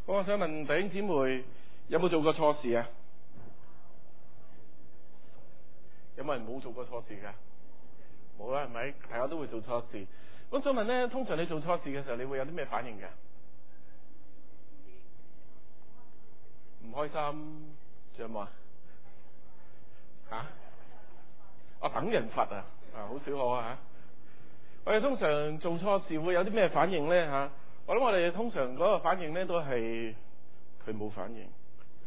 我想問弟兄姊妹有冇做過錯事啊？有冇人冇做過錯事㗎？冇啦，係咪？大家都會做錯事。我想問咧，通常你做錯事嘅時候，你會有啲咩反應㗎？唔開心，仲有冇啊？等人罰啊！好少可啊！我哋通常做錯事會有啲咩反應咧？我諗我哋通常嗰個反應咧都係佢冇反應。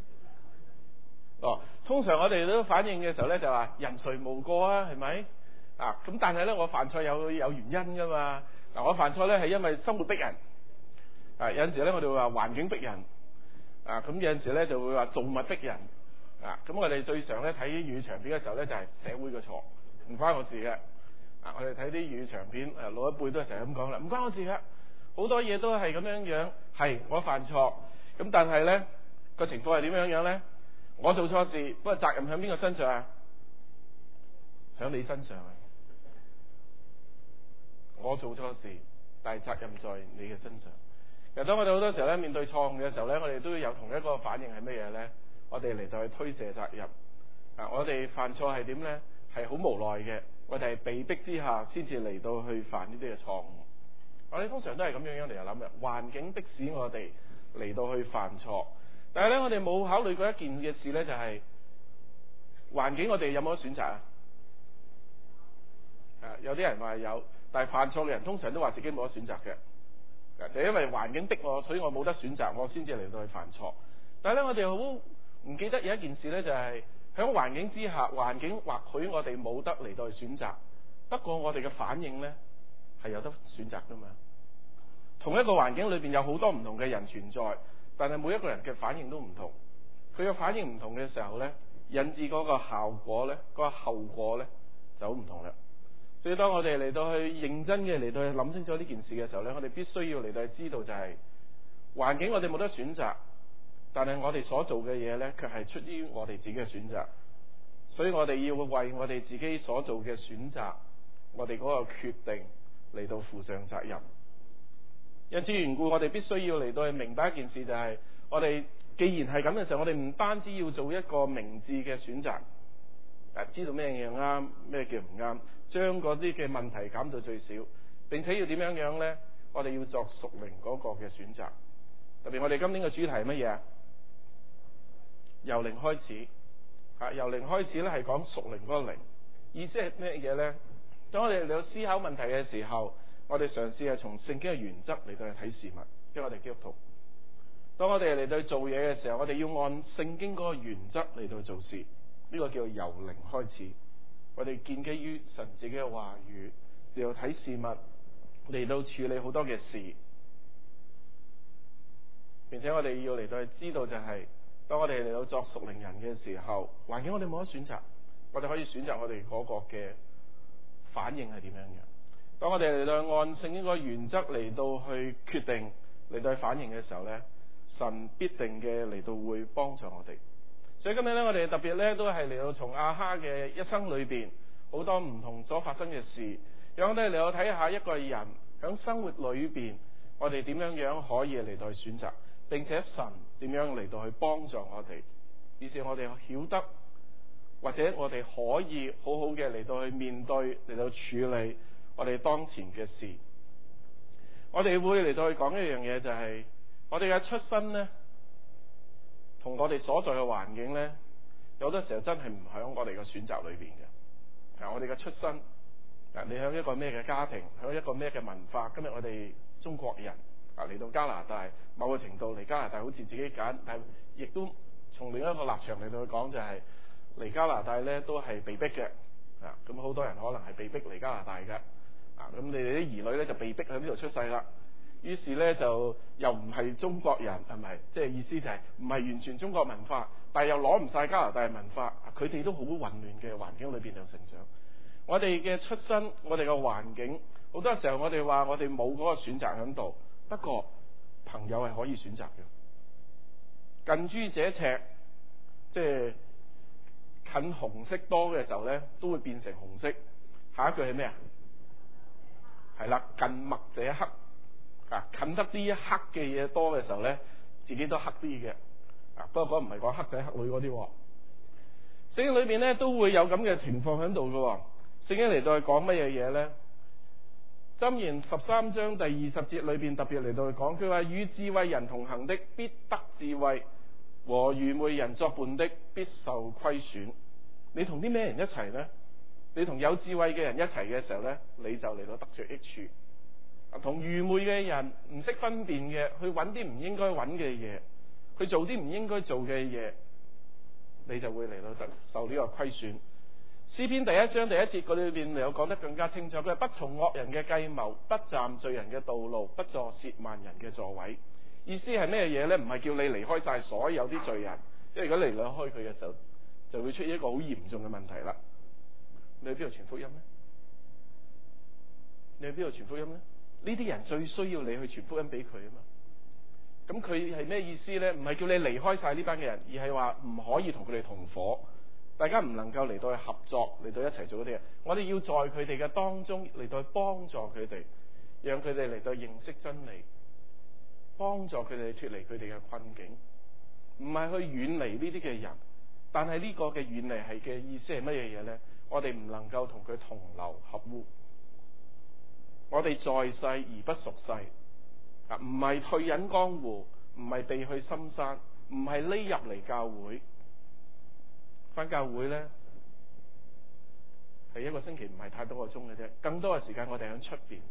通常我哋都反應嘅時候咧就話人誰無過啊？係咪？咁但係咧我犯錯有原因噶嘛？我犯錯咧係因為生活逼人。有陣時咧我哋會話環境逼人。咁有陣時咧就會話造物逼人。咁我哋最常咧睇粵語長片嘅時候咧就係社會嘅錯，唔關我事嘅。我哋睇啲粵語長片，老一輩都係成日咁講啦，唔關我事嘅，好多嘢都係咁樣，係我犯錯，咁但係咧個情況係點樣咧？我做錯事，不過責任響邊個身上啊？響你身上啊！我做錯事，但係責任在你嘅身上。其實當我哋好多時候咧面對錯誤嘅時候咧，我哋都有同一個反應係乜嘢咧？我哋嚟到去推卸責任。我哋犯錯係點咧？係好無奈嘅。我哋係被逼之下先至嚟到去犯呢啲嘅錯誤。我哋通常都係咁樣嚟諗嘅，環境迫使我哋嚟到去犯錯。但係咧，我哋冇考慮過一件嘅事咧，就係環境我哋有冇得選擇啊？有啲人話有，但係犯錯嘅人通常都話自己冇得選擇嘅。就因為環境逼我，所以我冇得選擇，我先至嚟到去犯錯。但係咧，我哋好唔記得有一件事咧，就係喺環境之下，環境或許我哋冇得嚟到去選擇，不過我哋嘅反應咧係有得選擇噶嘛。同一個環境裏邊有好多唔同嘅人存在，但係每一個人嘅反應都唔同。佢嘅反應唔同嘅時候咧，引致嗰個效果咧，嗰個後果咧就好唔同啦。所以當我哋嚟到去認真嘅嚟到去諗清楚呢件事嘅時候咧，我哋必須要嚟到去知道就係環境我哋冇得選擇，但係我哋所做嘅嘢咧，卻係出於我哋自己嘅選擇。所以我哋要為我哋自己所做嘅選擇，我哋嗰個決定嚟到負上責任。因此緣故，我哋必須要嚟到去明白一件事，就係我哋既然係咁嘅時候，我哋唔單止要做一個明智嘅選擇，知道咩嘢啱，咩叫唔啱，將嗰啲嘅問題減到最少，並且要點樣呢？我哋要作屬靈嗰個嘅選擇。特別我哋今年嘅主題係乜嘢啊？由零開始。由零開始咧係講屬靈嗰個靈，意思係咩嘢咧？當我哋嚟到思考問題嘅時候，我哋嘗試係從聖經嘅原則嚟到去睇事物，因為我哋基督徒。當我哋嚟到去做嘢嘅時候，我哋要按聖經嗰個原則嚟到去做事，呢個叫由零開始。我哋建基於神自己嘅話語嚟到睇事物，嚟到處理好多嘅事，並且我哋要嚟到去知道就係，當我哋嚟到作屬靈人嘅時候，環境我哋冇得選擇，我哋可以選擇我哋嗰個嘅反應係點樣嘅。當我哋嚟到按聖經個原則嚟到去決定嚟到去反應嘅時候咧，神必定嘅嚟到會幫助我哋。所以今日咧，我哋特別咧都係嚟到從亞哈嘅一生裏邊好多唔同所發生嘅事，讓我哋嚟到睇下一個人喺生活裏邊，我哋點樣可以嚟到去選擇。並且神點樣嚟到去幫助我哋，於是我哋曉得，或者我哋可以好好嘅嚟到去面對，嚟到處理我哋當前嘅事。我哋會嚟到去講一樣嘢，就係我哋嘅出身咧，同我哋所在嘅環境咧，有好多時候真係唔喺我哋嘅選擇裏邊嘅。我哋嘅出身，你喺一個咩嘅家庭，喺一個咩嘅文化，今日我哋中國人嚟到加拿大，某個程度嚟加拿大好似自己揀，但係亦都從另一個立場嚟到去講，就係嚟加拿大咧都係被逼嘅。咁好多人可能係被逼嚟加拿大嘅。咁你哋啲兒女咧就被逼喺呢度出世啦。於是咧就又唔係中國人，係咪？即係意思就係唔係完全中國文化，但係又攞唔晒加拿大文化。佢哋都好混亂嘅環境裏邊度成長。我哋嘅出身，我哋嘅環境，好多時候我哋話我哋冇嗰個選擇喺度。不過朋友係可以選擇嘅，近朱者赤，即係近紅色多嘅時候咧，都會變成紅色。下一句係咩啊？係啦，近墨者黑。近得呢一黑嘅嘢多嘅時候咧， 自己都黑啲嘅。不過嗰唔係講黑仔黑女嗰啲。聖經裏邊咧都會有咁嘅情況喺度嘅。聖經嚟到去講乜嘢嘢咧？箴言13章第20節裏邊特別嚟到去講，佢話與智慧人同行的必得智慧，和愚昧人作伴的必受虧損。你同啲咩人一齊呢？你同有智慧嘅人一齊嘅時候呢，你就嚟到得着益處。同愚昧嘅人唔識分辨嘅，去揾啲唔應該揾嘅嘢，去做啲唔應該做嘅嘢，你就會嚟到受呢個虧損。詩篇第1章第1節嗰裏邊有講得更加清楚，佢係不從惡人嘅計謀，不站罪人嘅道路，不坐褻慢人嘅座位。意思係咩嘢呢？唔係叫你離開晒所有啲罪人，因為如果離開佢嘅時候，就會出現一個好嚴重嘅問題啦。你去邊度傳福音呢？你去邊度傳福音呢？呢啲人最需要你去傳福音俾佢啊嘛。咁佢係咩意思呢？唔係叫你離開晒呢班嘅人，而係話唔可以同佢哋同伙。大家唔能夠嚟到去合作，嚟到一齊做嗰啲嘢。我哋要在佢哋嘅當中嚟到去幫助佢哋，讓佢哋嚟到認識真理，幫助佢哋脫離佢哋嘅困境。唔係去遠離呢啲嘅人，但係呢個嘅遠離係嘅意思係乜嘢嘢呢？我哋唔能夠同佢同流合污。我哋在世而不屬世，唔係退隱江湖，唔係避去深山，唔係匿入嚟教會。返教會呢，係一個星期唔係太多個鐘嘅啫，更多嘅時間我哋喺出邊。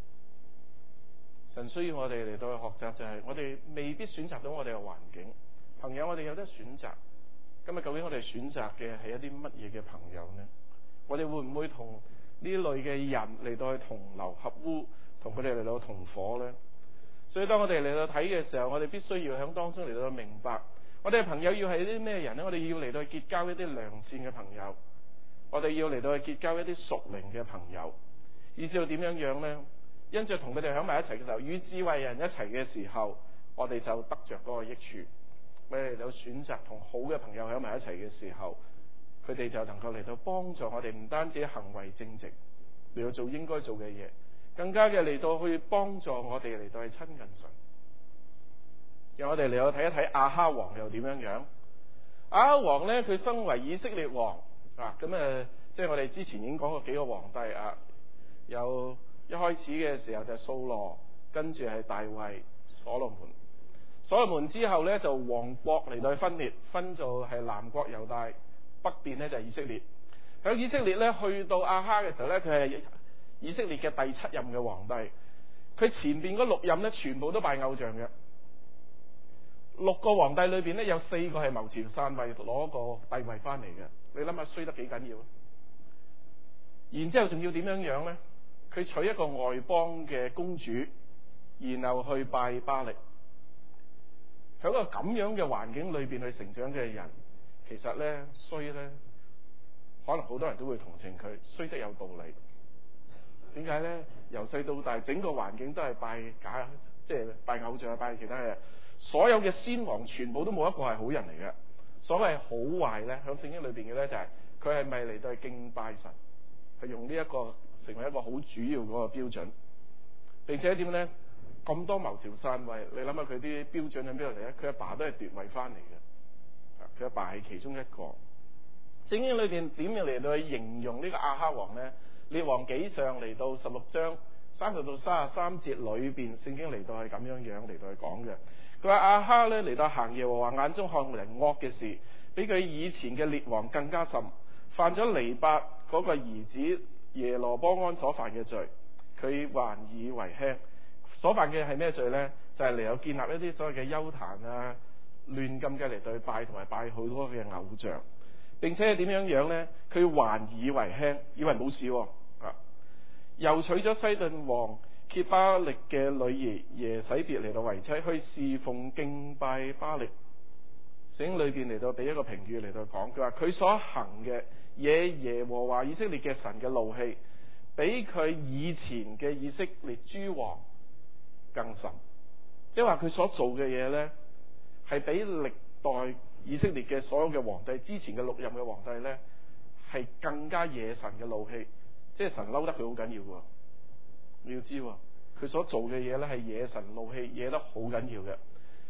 神需要我哋嚟到去學習，就係我哋未必選擇到我哋嘅環境。朋友，我哋有得選擇。今日究竟我哋選擇嘅係一啲乜嘢嘅朋友呢？我哋會唔會同呢類嘅人嚟到去同流合污，同佢哋嚟到同伙呢？所以當我哋嚟到睇嘅時候，我哋必須要喺當中嚟到明白，我哋嘅朋友要係啲咩人呢？我哋要嚟到去結交一啲良善嘅朋友，我哋要嚟到去結交一啲屬靈嘅朋友，以至到點樣樣呢？因着同佢哋喺埋一齊嘅時候，與智慧人一齊嘅時候，我哋就得着嗰個益處。我哋嚟到選擇同好嘅朋友喺埋一齊嘅時候，佢哋就能夠嚟到幫助我哋，唔單止行為正直，嚟到做應該做嘅嘢，更加嘅嚟到去幫助我哋嚟到去親近神。讓我哋嚟到睇一睇亞哈王又點樣樣。亞哈王呢，佢身為以色列王即係我哋之前已經講過幾個皇帝啊，有一開始嘅時候就係掃羅，跟住係大衛、所羅門。所羅門之後呢，就王國嚟到去分裂，分做係南國猶大，北邊呢就係以色列。喺以色列呢，去到亞哈嘅時候呢，佢係以色列嘅第7任嘅皇帝。佢前邊嗰6任呢，全部都拜偶像嘅。6個皇帝裏邊呢，有4個係謀朝篡位，攞個帝位翻嚟嘅。你諗下衰得幾緊要？然之後仲要點樣樣呢？佢娶一個外邦嘅公主，然後去拜巴力。喺個咁樣嘅環境裏邊去成長嘅人，其實呢，衰呢，可能好多人都會同情佢，衰得有道理。點解呢？由細到大，整個環境都係拜假，即係拜偶像，拜其他嘢。所有嘅先王全部都冇一個係好人嚟嘅。所謂好壞呢，喺聖經裏邊嘅呢，就係佢係咪嚟到去敬拜神，係用呢一個成為一個好主要嗰個標準。並且點呢？咁多謀朝篡位，你諗下佢啲標準喺邊度嚟咧？佢阿爸都係奪位翻嚟嘅，佢阿爸係其中一個。聖經裏邊點樣嚟到去形容呢個亞哈王呢？列王紀上嚟到16章30到33節裏邊，聖經嚟到係咁樣樣嚟到去講嘅。佢話亞哈呢嚟到行耶和華眼中看為惡嘅事，比佢以前嘅列王更加甚，犯咗尼八嗰個兒子耶羅波安所犯嘅罪，佢還以為輕。所犯嘅係咩罪呢？就係嚟到建立一啲所謂嘅邱壇啊，亂咁嘅嚟對拜，同埋拜好多嘅偶像。並且係點樣樣呢？佢還以為輕，以為冇事喎。又娶咗西頓王揭巴力嘅女兒耶洗別嚟到為妻，去侍奉敬拜巴力。聖經裏邊嚟到俾一個評語嚟到講，佢話佢所行嘅惹耶和華以色列嘅神嘅怒氣，比佢以前嘅以色列諸王更甚。即係話佢所做嘅嘢呢，係比歷代以色列嘅所有嘅皇帝，之前嘅6任嘅皇帝呢，係更加惹神嘅怒氣。即係神嬲得佢好緊要喎，你要知喎，佢所做嘅嘢呢，係惹神怒氣，惹得好緊要嘅。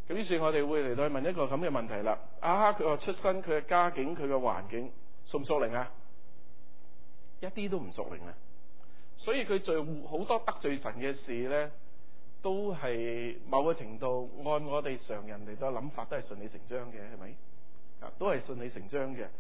咁於是我哋會嚟到去問一個咁嘅問題啦。亞哈佢個出身、佢嘅家境、佢嘅環境屬唔屬靈啊？一啲都唔屬靈啊！所以佢做好多得罪神嘅事咧，都係某個程度按我哋常人嚟到諗法都係順理成章嘅，係咪？啊，都係順理成章嘅。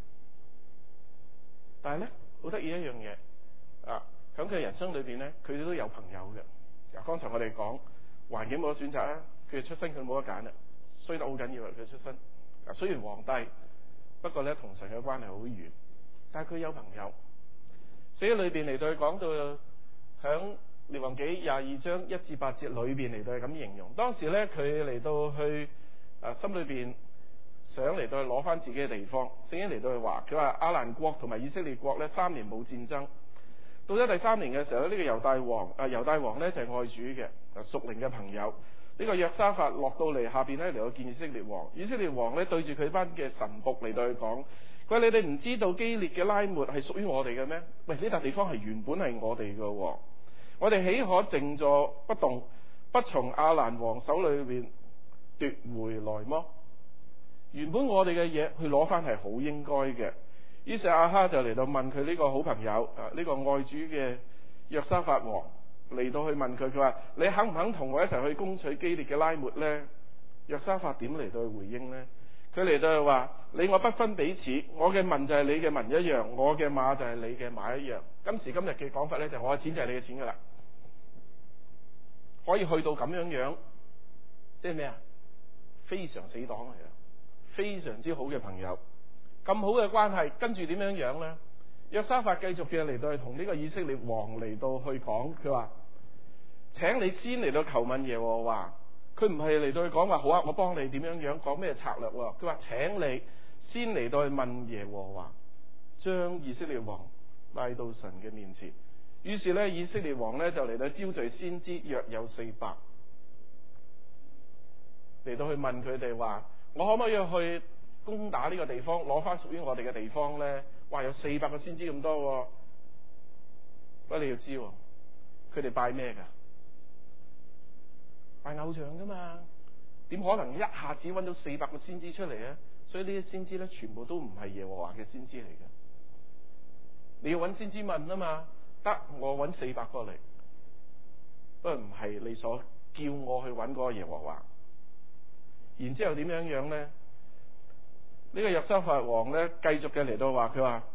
但係咧，好得意一樣嘢啊！咁佢人生裏邊咧，佢哋都有朋友嘅。嗱，剛才我哋講環境冇得選擇啊，佢出身佢冇得揀啦，衰得好緊要啊！佢出身啊，雖然皇帝，不過咧同神嘅關係好遠，但係佢有朋友。所以裏邊嚟到去講到響列王紀22章1至8節裏邊嚟到係咁形容，當時咧佢嚟到去心裏邊想嚟到去攞翻自己嘅地方，聖經嚟到去話，佢話亞蘭國同埋以色列國咧3年冇戰爭，到咗第3年嘅時候咧，呢個猶大王咧就係愛主嘅屬靈嘅朋友，呢個約沙法落到嚟下邊咧嚟到見以色列王，以色列王咧對住佢班嘅臣僕嚟到去講。佢話：你哋唔知道基列嘅拉末係屬於我哋嘅咩？喂，呢笪地方係原本係我哋嘅，我哋豈可靜坐不動，不從亞蘭王手裏邊奪回來麼？原本我哋嘅嘢去攞翻係好應該嘅。於是亞哈就嚟到問佢呢個好朋友呢個愛主嘅約沙法王嚟到去問佢，佢話：你肯唔肯同我一齊去攻取基列嘅拉末呢？約沙法點嚟到去回應呢？佢嚟到係話：你我不分彼此，我嘅民就係你嘅民一樣，我嘅馬就係你嘅馬一樣。今時今日嘅講法咧，就係我嘅錢就係你嘅錢噶啦，可以去到咁樣，即係咩啊？非常死黨嚟嘅，非常之好嘅朋友，咁好嘅關係，跟住點樣咧？約沙法繼續嘅嚟到係同呢個以色列王嚟到去講，佢話：請你先嚟到求問耶和華。佢唔係嚟到去講話好啊，我幫你點樣講咩策略喎？佢話請你先嚟到去問耶和華，將以色列王帶到神嘅面前。於是咧，以色列王咧就嚟到招聚先知，約有400，嚟到去問佢哋話：我可唔可以去攻打呢個地方，攞翻屬於我哋嘅地方咧？哇，有400個先知咁多，不過你要知，佢哋拜咩噶？拜偶像噶嘛，點可能一下子揾到400個先知出嚟啊？所以呢啲先知咧，全部都唔係耶和華嘅先知嚟嘅。你要揾先知問啊嘛，得我揾400個嚟，不過唔係你所叫我去揾嗰個耶和華。然之後點樣咧？呢個約沙法王咧繼續嘅嚟到話，佢話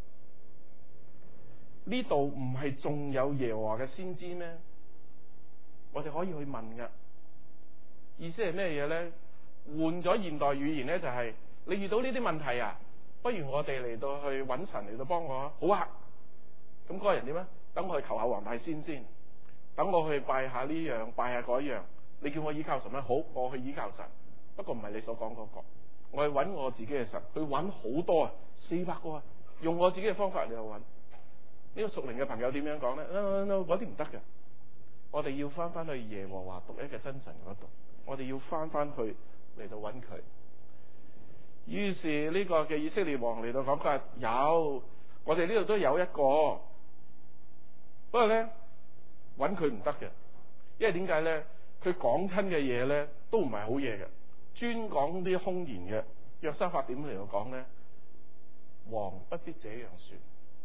呢度唔係仲有耶和華嘅先知咩？我哋可以去問噶。意思係咩嘢咧？換咗現代語言咧，就係你遇到呢啲問題啊，不如我哋嚟到去揾神嚟到幫我啊。好啊，咁嗰個人點啊？等我去求下黃大仙先，等我去拜下呢樣，拜下嗰樣。你叫我依靠神咩？好，我去依靠神。不過唔係你所講嗰個，我去揾我自己嘅神，去揾好多啊，400個啊，用我自己嘅方法嚟去揾。呢個屬靈嘅朋友點樣講咧？嗰啲唔得嘅。我哋要翻去耶和華獨一嘅真神嗰度，我哋要翻去嚟到揾佢。於是呢個嘅以色列王嚟到講，佢話有，我哋呢度都有一個，不過咧揾佢唔得嘅，因為點解咧？佢講親嘅嘢咧都唔係好嘢嘅，專講啲空言嘅。約沙法點嚟到講咧？王不必這樣說。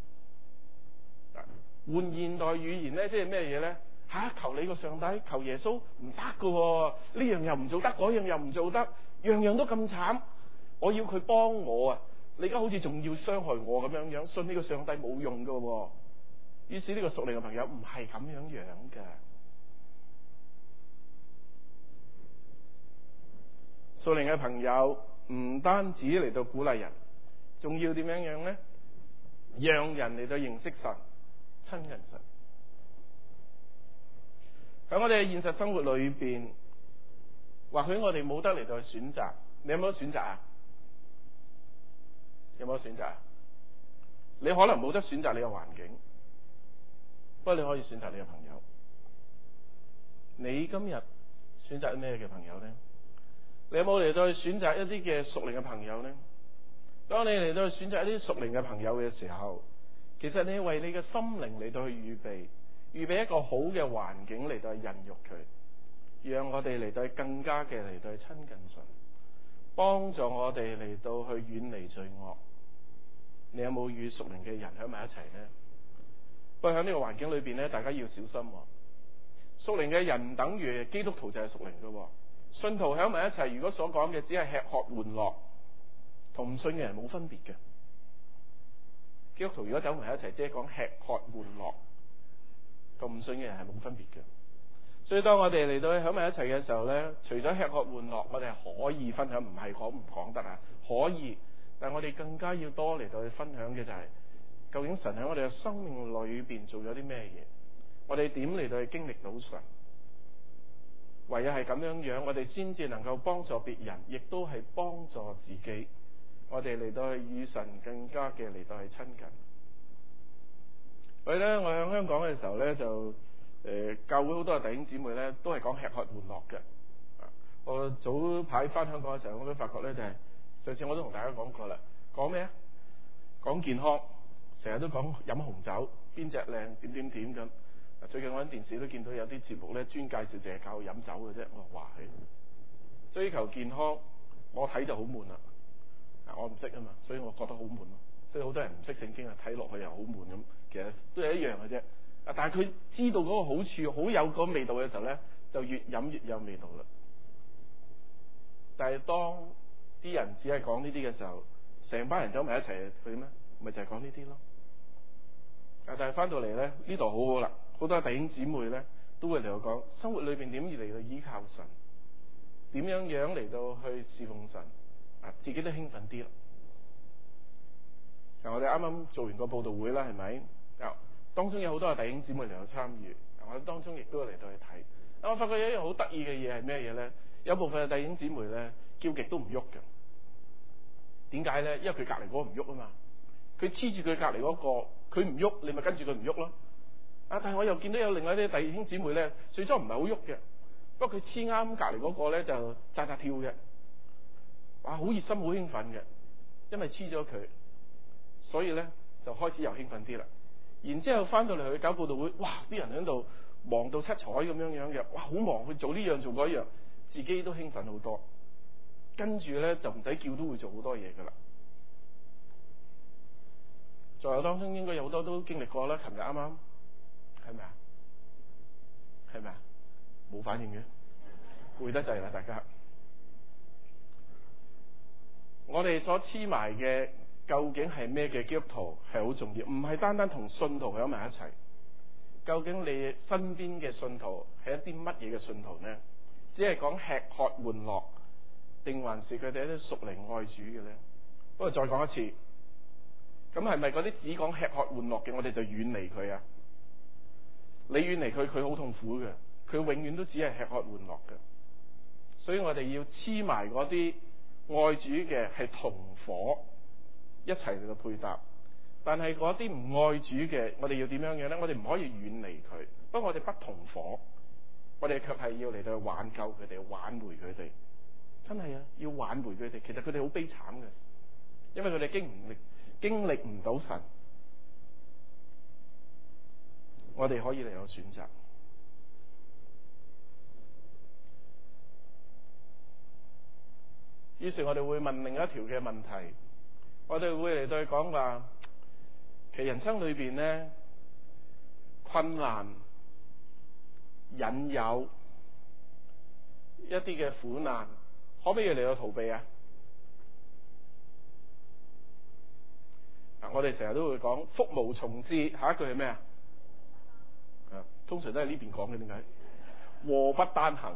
換現代語言咧，即係咩嘢咧？求你個上帝，求耶穌唔得噶，呢樣又唔做得，嗰樣又唔做得，樣樣都咁慘。我要佢幫我啊！你而家好似仲要傷害我咁樣，信呢個上帝冇用噶。於是呢個屬靈嘅朋友唔係咁樣噶。屬靈嘅朋友唔單止嚟到鼓勵人，仲要點樣咧？讓人嚟到認識神，親近神。喺我哋嘅現實生活裏邊，或許我哋冇得嚟到去選擇。你有冇得選擇啊？有冇得選擇啊？你可能冇得選擇你嘅環境，不過你可以選擇你嘅朋友。你今日選擇咩嘅朋友咧？你有冇嚟到去選擇一啲嘅屬靈嘅朋友咧？當你嚟到去選擇一啲屬靈嘅朋友嘅時候，其實你為你嘅心靈嚟到去預備一個好嘅環境嚟到去孕育佢。 讓我哋嚟到更加嘅嚟到去親近神，幫助我哋嚟到去遠離罪惡。你有冇與屬靈嘅人喺埋一齊呢？不過喺呢個環境裏邊咧，大家要小心喎。屬靈嘅人唔等於基督徒就係屬靈嘅喎。信徒喺埋一齊，如果所講嘅只係吃喝玩樂，同唔信嘅人冇分別嘅。基督徒如果走埋一齊，即係講吃喝玩樂，同唔信嘅人係冇分別嘅。所以當我哋嚟到喺埋一齊嘅時候咧，除咗吃喝玩樂，我哋係可以分享，唔係講唔講得啊，可以。但係我哋更加要多嚟到去分享嘅就係，究竟神喺我哋嘅生命裏邊做咗啲咩嘢？我哋點嚟到去經歷到神？唯有係咁樣樣，我哋先至能夠幫助別人，亦都係幫助自己。我哋嚟到去與神更加嘅嚟到去親近。所以咧，我喺香港嘅時候咧，就教會好多嘅弟兄姊妹咧，都係講吃喝玩樂嘅。我早排翻香港嘅時候，我都發覺咧，就係上次我都同大家講過啦，講咩啊？講健康，成日都講飲紅酒，邊隻靚，點點點咁。最近我喺電視都見到有啲節目咧，專介紹淨係教飲酒嘅啫。我話係追求健康，我睇就好悶啦。我唔識啊嘛，所以我覺得好悶咯。所以好多人唔識聖經啊，睇落去又好悶咁。其實都係一樣嘅啫。但係佢知道嗰個好處，好有個味道嘅時候咧，就越飲越有味道啦。但係當啲人只係講呢啲嘅時候，成班人走埋一齊，佢點咧？咪就係講呢啲咯。但係翻到嚟咧，呢度好好啦，好多弟兄姊妹咧都會嚟到講生活裏邊點嚟到依靠神，點樣樣嚟到去侍奉神，自己都興奮啲啦。嗱，我哋啱啱做完個佈道會啦，係咪？當中有好多嘅弟兄姊妹嚟到參與，我哋當中亦都嚟到去睇。我發覺有一樣好得意嘅嘢係咩嘢咧？有部分嘅弟兄姊妹咧叫極都唔喐嘅。點解咧？因為佢隔離嗰個唔喐啊嘛。佢黐住佢隔離嗰個，佢唔喐，你咪跟住佢唔喐咯。但係我又見到有另外啲弟兄姊妹咧，最初唔係好喐嘅，不過佢黐啱隔離嗰個咧就扎扎跳嘅，哇！好熱心，好興奮嘅，因為黐咗佢，所以咧就開始又興奮啲啦。然之後翻到嚟去搞佈道會，哇！啲人喺度忙到七彩咁樣樣嘅，哇！好忙，去做呢樣做嗰樣，自己都興奮好多。跟住咧就唔使叫都會做好多嘢噶啦。在我當中應該有好多都經歷過啦。琴日啱啱係咪啊？係咪啊？冇反應嘅，攰得滯啦，大家。我哋所黐埋嘅究竟係咩嘅基督徒係好重要，唔係單單同信徒喺埋一齊。究竟你身邊嘅信徒係一啲乜嘢嘅信徒呢？只係講吃喝玩樂，定還是佢哋一啲屬靈愛主嘅咧？不過再講一次，咁係咪嗰啲只講吃喝玩樂嘅，我哋就遠離佢啊？你遠離佢，佢好痛苦嘅，佢永遠都只係吃喝玩樂嘅。所以我哋要黐埋嗰啲愛主嘅，係同伙一齊嚟到配搭。但係嗰啲唔愛主嘅，我哋要點樣樣咧？我哋唔可以遠離佢，不過我哋不同伙，我哋卻係要嚟到挽救佢哋，挽回佢哋。真係啊，要挽回佢哋。其實佢哋好悲慘嘅，因為佢哋經歷唔到神。我哋可以嚟有選擇。於是我哋會問另一條嘅問題，我哋會嚟對佢講話，其實人生裏邊咧，困難、引誘、一啲嘅苦難，可唔可以嚟到逃避啊？我哋成日都會講福無從至，下一句係咩啊？通常都係呢邊講嘅，點解？禍不單行。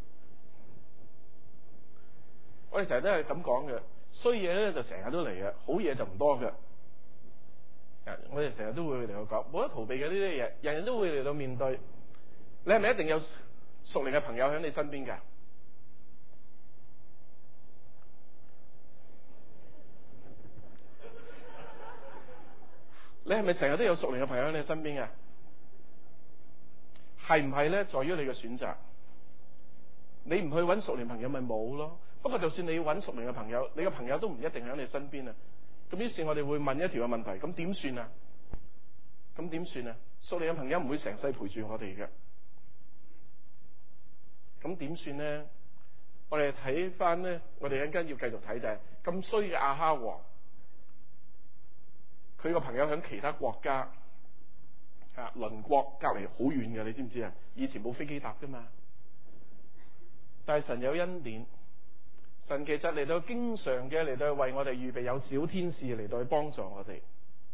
我哋成日都係咁講嘅，衰嘢咧就成日都嚟嘅，好嘢就唔多嘅。我哋成日都會嚟到講，冇得逃避嘅呢啲嘢，人人都會嚟到面對。你係咪一定有屬靈嘅朋友喺你身邊㗎？你係咪成日都有屬靈嘅朋友喺你身邊㗎？係唔係咧？在於你嘅選擇。你唔去揾屬靈朋友咪冇咯。不過就算你要揾屬靈嘅朋友，你嘅朋友都唔一定喺你身邊啊。咁於是我哋會問一條嘅問題，咁點算啊？咁點算啊？屬靈嘅朋友唔會成世陪住我哋嘅。 咁點算呢？我哋睇翻呢，我哋一陣間要繼續睇就係咁衰嘅亞哈王，佢個朋友喺其他國家鄰國隔離好遠嘅，你知唔知啊？以前冇飛機搭噶嘛，但係神有恩典，神其實嚟到經常嘅嚟到為我哋預備有小天使嚟到去幫助我哋。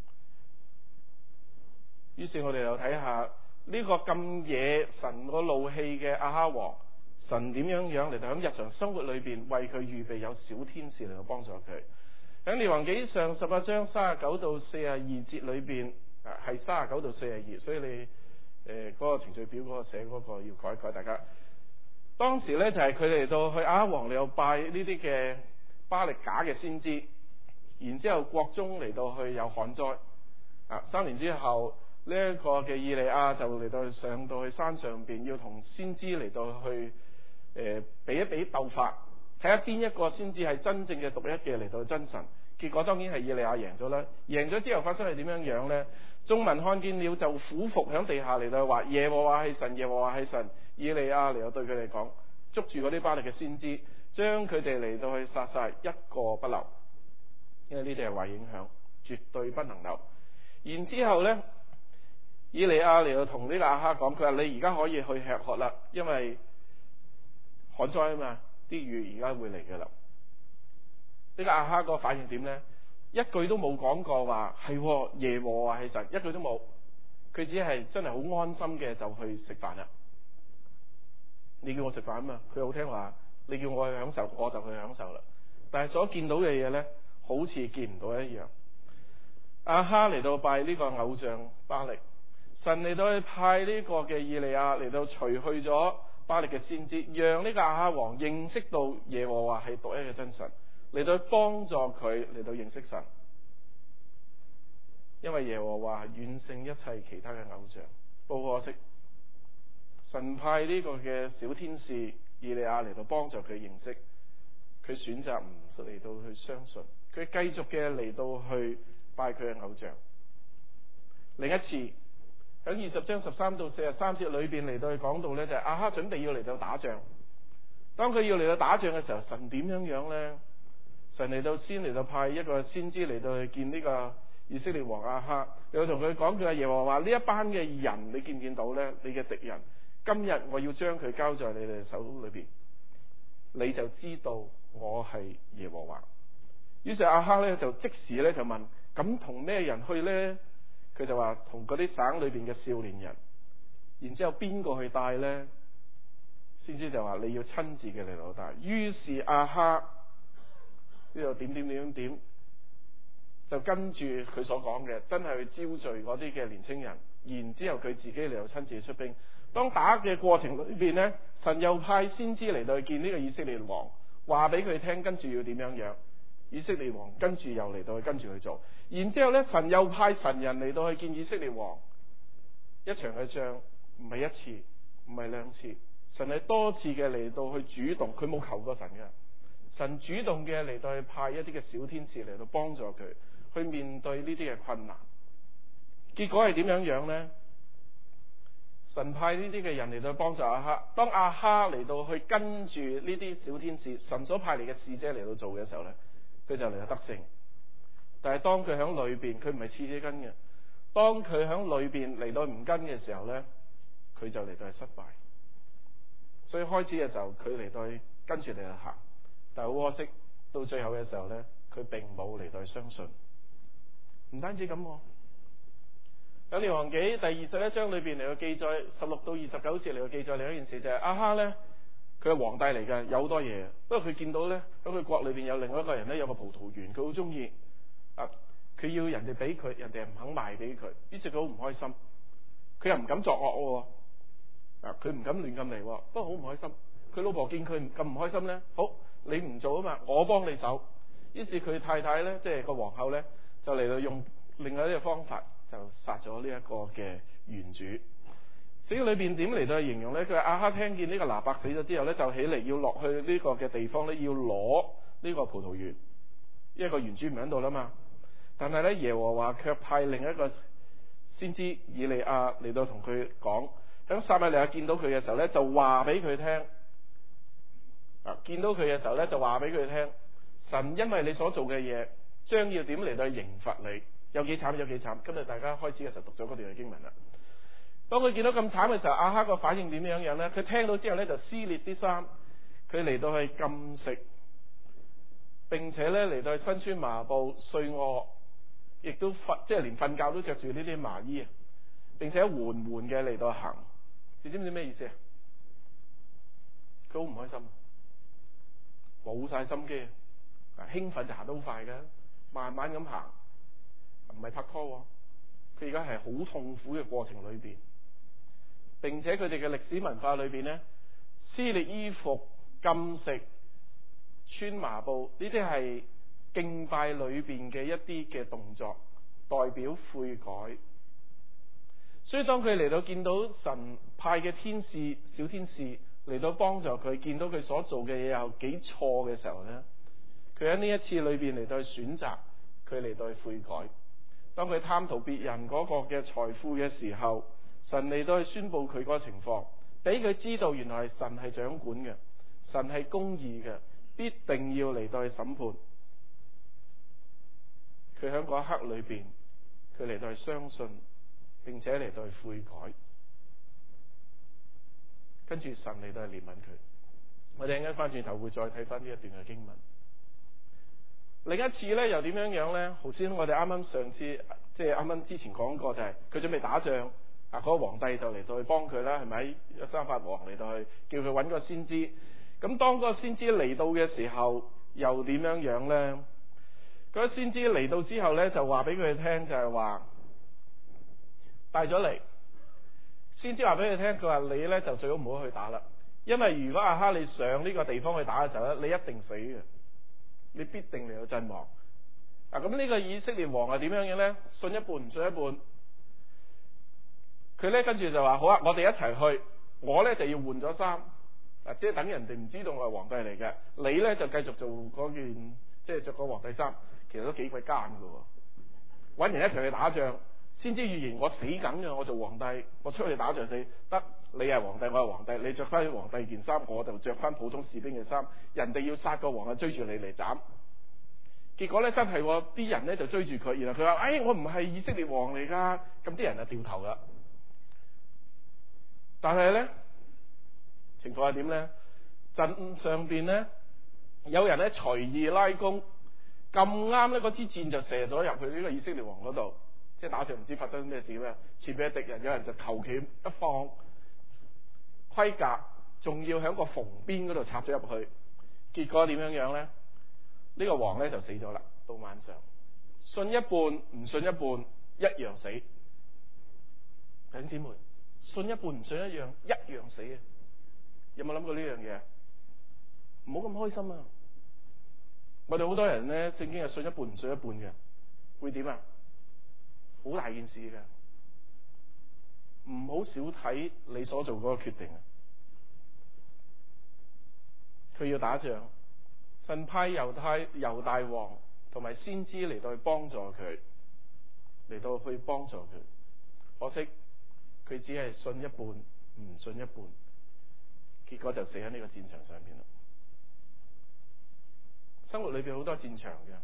於是我哋又睇下呢個咁惹神個怒氣嘅亞哈王，神點樣嚟到喺日常生活裏邊為佢預備有小天使嚟到幫助佢。喺列王紀上18章39到42節裏邊，係39到42，所以你嗰個程序表嗰個寫嗰個要改一改。大家當時咧就係佢嚟到去亞哈王嚟到拜呢啲嘅巴力假嘅先知，然之後國中嚟到去有旱災，3年之後呢一個嘅以利亞就嚟到上到去山上邊，要同先知嚟到去比一比鬥法，睇下邊一個先至係真正嘅獨一嘅嚟到真神。結果當然係以利亞贏咗啦。贏咗之後發生係點樣呢？眾民看見了就俯伏喺地下嚟到話耶和華係神，耶和華係神。以利亞嚟到對佢哋講，捉住嗰啲巴力嘅先知，將佢哋嚟到去殺晒，一個不留，因為呢啲係壞影響，絕對不能留。然之後呢，以利亞嚟到同呢個亞哈講，佢話你而家可以去吃喝啦，因為旱災啊嘛，啲雨而家會嚟嘅啦。呢個亞哈個反應點呢？一句都冇講過話係耶和華係神，一句都冇，佢只係真係好安心嘅就去食飯啦。你叫我食飯啊嘛，佢好聽話，你叫我去享受我就去享受啦。但係所見到嘅嘢呢，好似見唔到一樣。亞哈嚟到拜呢個偶像巴力，神嚟到去派呢個嘅以利亞嚟到除去咗巴力嘅先知，讓呢個亞哈王認識到耶和華係獨一嘅真神，嚟到幫助佢嚟到認識神。因為耶和華遠勝一切其他嘅偶像。不過可惜，神派呢個嘅小天使以利亞嚟到幫助佢認識，佢選擇唔嚟到去相信，佢繼續嘅嚟到去拜佢嘅偶像。另一次喺20章13到43節裏邊嚟到去講到呢，就係亞哈準備要嚟到打仗。當佢要嚟到打仗嘅時候，神點樣呢？神嚟到先嚟到派一個先知嚟到去見呢個以色列王亞哈，又同佢講，佢話耶和華呢一班嘅人，你見唔見到呢？你嘅敵人，今日我要將佢交在你哋手裏邊，你就知道我係耶和華。於是亞哈呢就即時呢就問，咁同咩人去呢？佢就話同嗰啲省裏邊嘅少年人。然之後邊個去帶呢？先知就話你要親自嘅嚟到帶。於是亞哈呢度點，就跟住佢所講嘅，真係去招聚嗰啲嘅年青人。然之後佢自己嚟到親自出兵。當打嘅過程裏邊呢，神又派先知嚟到去見呢個以色列王，話俾佢聽跟住要點樣。以色列王跟住又嚟到去跟住去做。然之後呢，神又派神人嚟到去見以色列王。一場嘅仗唔係一次，唔係兩次，神係多次嘅嚟到去主動，佢冇求過神嘅，神主動嘅嚟到去派一啲嘅小天使嚟到幫助佢去面對呢啲嘅困難。結果係點樣呢？神派呢啲嘅人嚟到幫助亞哈，當亞哈嚟到去跟住呢啲小天使，神所派嚟嘅使者嚟到做嘅時候呢，佢就嚟到得勝。但係當佢喺裏邊，佢唔係次次跟嘅。當佢喺裏邊嚟到唔跟嘅時候呢，佢就嚟到係失敗。所以開始嘅時候，佢嚟到去跟住嚟到行，但係好可惜，到最後嘅時候呢，佢並冇嚟到去相信。唔單止咁，喺列王紀第21章裏邊嚟到記載16到29節嚟到記載另一件事，就係亞哈呢，佢係皇帝嚟嘅，有好多嘢。不過佢見到呢，喺佢國裏邊有另外一個人呢，有個葡萄園，佢好中意佢要人哋俾佢，人哋唔肯賣俾佢，於是佢好唔開心。佢又唔敢作惡佢唔敢亂咁嚟，不過好唔開心。佢老婆見佢咁唔開心呢，好，你唔做啊嘛，我幫你手。於是佢太太呢，即係個皇后呢，就嚟到用另外一個方法，就殺咗呢一個嘅園主。聖經裏邊點嚟到形容呢？佢話亞哈聽見呢個拿伯死咗之後呢，就起嚟要落去呢個嘅地方呢，要攞呢個葡萄園，因為個園主唔喺度啦嘛。但係呢，耶和華卻派另一個先知以利亞嚟到同佢講，等撒瑪利亞見到佢嘅時候呢，就話俾佢聽， 見到佢嘅時候咧，就話俾佢聽，神因為你所做嘅嘢，將要點嚟到去刑罰你，有幾慘有幾慘。今日大家開始嘅時候讀咗嗰段嘅經文啦。當佢見到咁慘嘅時候，亞哈個反應點樣樣咧？佢聽到之後咧就撕裂啲衫，佢嚟到去禁食，並且咧嚟到去身穿麻布睡臥，亦都即係連瞓覺都着住呢啲麻衣啊，並且緩緩嘅嚟到行。你知唔知咩意思啊？佢好唔開心，冇晒心機啊！興奮就行得好快嘅，慢慢咁行，唔係拍拖。佢而家係好痛苦嘅過程裏邊，並且佢哋嘅歷史文化裏邊咧，撕裂衣服、禁食、穿麻布，呢啲係敬拜裏邊嘅一啲嘅動作，代表悔改。所以當佢嚟到見到神派嘅天使、小天使嚟到幫助佢，見到佢所做嘅嘢有幾錯嘅時候咧，佢喺呢一次裏邊嚟到去選擇，佢嚟到去悔改。當佢貪圖別人嗰個嘅財富嘅時候，神嚟到去宣布佢嗰個情況，俾佢知道原來神係掌管嘅，神係公義嘅，必定要嚟到去審判。佢喺嗰一刻裏邊，佢嚟到去相信，並且嚟到去悔改，跟住神嚟到去憐憫佢。我哋一陣間翻轉頭會再睇翻呢一段嘅經文。另一次咧又點樣樣咧？頭先我哋啱啱上次即係啱啱之前講過，就係佢準備打仗啊，嗰個皇帝就嚟到去幫佢啦，係咪？約沙法王嚟到去叫佢揾個先知。咁當嗰個先知嚟到嘅時候，又點樣樣咧？嗰個先知嚟到之後咧，就話俾佢聽，就係話帶咗嚟。先知話俾佢聽，佢話你咧就最好唔好去打啦，因為如果亞哈你上呢個地方去打嘅時候咧，你一定死嘅。你必定嚟到陣亡。咁呢個以色列王係點樣嘅咧？信一半唔信一半。佢咧跟住就話好啊，我哋一齊去。我咧就要換咗衫，即係等人哋唔知道我係皇帝嚟嘅。你咧就繼續做嗰件，即係着個皇帝衫。其實都幾鬼奸㗎。搵人一齊去打仗，先知預言我死梗嘅，我做皇帝，我出去打仗死得。你係皇帝，我係皇帝，你着翻皇帝件衫，我就着翻普通士兵嘅衫。人哋要殺個皇帝，追住你嚟斬。結果咧真係啲人咧就追住佢，然後佢話：我唔係以色列王嚟噶。咁啲人就掉頭啦。但係咧情況係點咧？陣上邊咧有人咧隨意拉弓，咁啱咧嗰支箭就射咗入去呢個以色列王嗰度。即係打仗唔知發生咩事咩？前邊嘅敵人有人就求其一放盔甲，仲要喺個縫邊嗰度插咗入去。結果點樣樣咧？呢個王咧就死咗啦。到晚上，信一半唔信一半一樣死。弟兄姊妹，信一半唔信一樣死啊！有冇諗過呢樣嘢？唔好咁開心啊！我哋好多人咧，聖經係信一半唔信一半嘅，會點啊？好大件事嘅，唔好少睇你所做嗰個決定啊！佢要打仗，神派猶大王同埋先知嚟到去幫助佢，嚟到去幫助佢。可惜佢只係信一半，唔信一半，結果就死喺呢個戰場上邊啦。生活裏邊好多戰場嘅，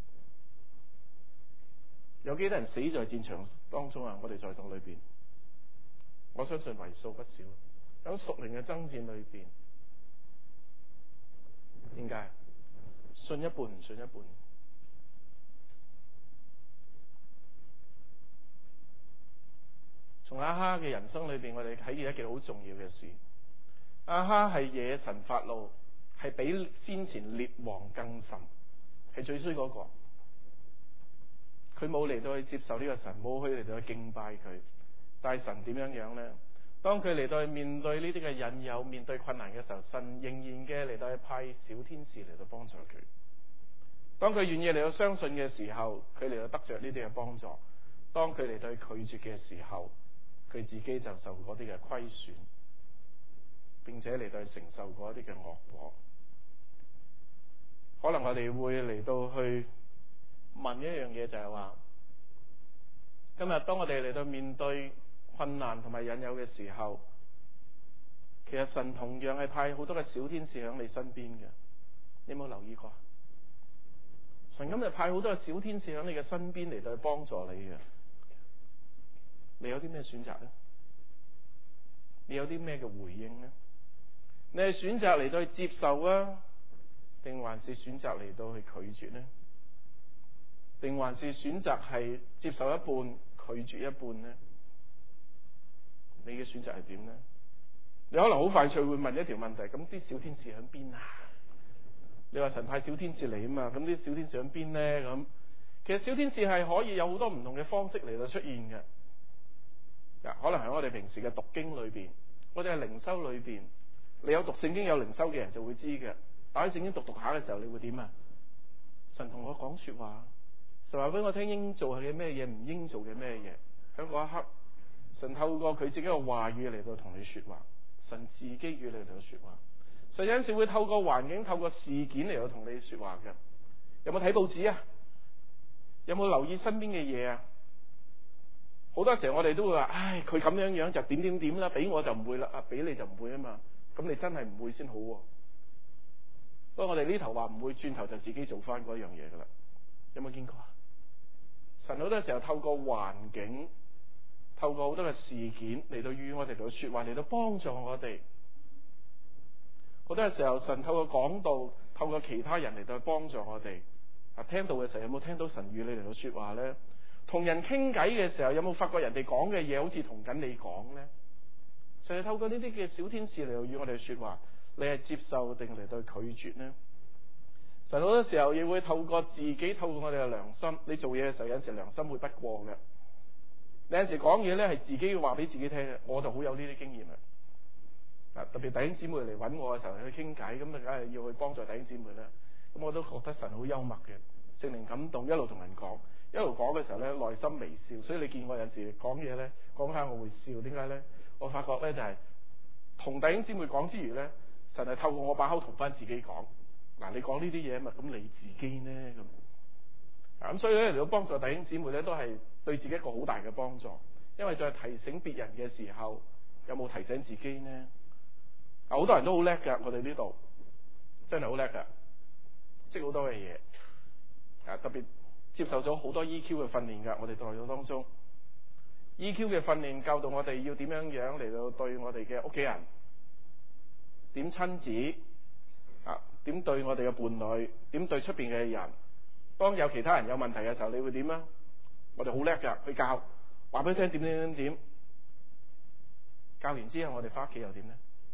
有幾多人死在戰場當中啊？我哋在座裏邊，我相信為數不少。喺屬靈嘅爭戰裏邊，點解？信一半唔信一半。從亞哈嘅人生裏邊，我哋睇見一件好重要嘅事。亞哈係惹神發怒，係比先前列王更甚，係最衰嗰個。佢冇嚟到去接受呢個神，冇去嚟到去敬拜佢。但係神點樣樣咧？當佢嚟到去面對呢啲嘅引誘、面對困難嘅時候，神仍然嘅嚟到去派小天使嚟到幫助佢。當佢願意嚟到相信嘅時候，佢嚟到得着呢啲嘅幫助；當佢嚟到去拒絕嘅時候，佢自己就受嗰啲嘅虧損，並且嚟到去承受嗰啲嘅惡果。可能我哋會嚟到去問一樣嘢，就係話，今日當我哋嚟到面對困難同埋引誘嘅時候， 其實神同樣係派好多嘅小天使喺你身邊嘅，你有冇留意過？神今日派好多嘅小天使喺你嘅身邊嚟到去幫助你嘅，你有啲咩選擇呢？你有啲咩嘅回應呢？你係選擇嚟到去接受啊，定還是選擇嚟到去拒絕呢？定還是選擇係接受一半，拒絕一半呢？你嘅選擇係點呢？你可能好快脆會問一條問題，咁啲小天使喺邊啊？你話神派小天使嚟啊嘛，咁啲小天使喺邊呢？咁其實小天使係可以有好多唔同嘅方式嚟到出現嘅。可能喺我哋平時嘅讀經裏邊，我哋係靈修裏邊，你有讀聖經有靈修嘅人就會知嘅。打開聖經讀下嘅時候，你會點啊？神同我講說話，神話俾我聽應做嘅咩嘢，唔應做嘅咩嘢。喺嗰一刻，神透過佢自己嘅話語嚟到同你說話，神自己與你嚟到說話。神有陣時會透過環境、透過事件嚟到同你說話嘅。有冇睇報紙啊？有冇留意身邊嘅嘢啊？好多時候我哋都會話，唉，佢咁樣樣就點點點啦，俾我就唔會啦，俾你就唔會啊嘛。咁你真係唔會先好喎。不過我哋呢頭話唔會，轉頭就自己做翻嗰樣嘢噶啦。有冇見過啊？神好多時候透過環境，透過好多嘅事件嚟到與我哋嚟到說話，嚟到幫助我哋。好多時候神透過講道，透過其他人嚟到幫助我哋。聽到嘅時候有冇聽到神與你嚟到說話呢？同人傾偈嘅時候有冇發覺人哋講嘅嘢好似同緊你講呢？就係透過呢啲嘅小天使嚟到與我哋說話，你係接受定嚟到拒絕呢？神好多時候亦會透過自己，透過我哋嘅良心。你做嘢嘅時候有陣時良心會不過嘅。你有陣時講嘢咧係自己要話俾自己聽嘅，我就好有呢啲經驗啦。特別弟兄姊妹嚟揾我嘅時候去傾偈，咁啊梗係要去幫助弟兄姊妹啦。咁我都覺得神好幽默嘅，聖靈感動，一路同人講，一路講嘅時候咧內心微笑。所以你見我有陣時講嘢咧講下我會笑，點解咧？我發覺咧就係同弟兄姊妹講之餘咧，神係透過我把口同翻自己講。嗱，你講呢啲嘢嘛，咁你自己呢咁所以咧嚟到幫助弟兄姊妹咧，都係對自己一個好大嘅幫助。因為在提醒別人嘅時候，有冇提醒自己呢？好多人都好叻噶，我哋呢度真係好叻噶，識好多嘅嘢。特別接受咗好多 EQ 嘅訓練噶，我哋代表當中 EQ 嘅訓練教導我哋要點樣樣嚟到對我哋嘅屋企人，點親子點對我哋嘅伴侶，點對出邊嘅人。當有其他人有問題嘅時候，你會點啊？我哋好叻噶，去教，話俾佢聽點。教完之後，我哋翻屋企又點呢？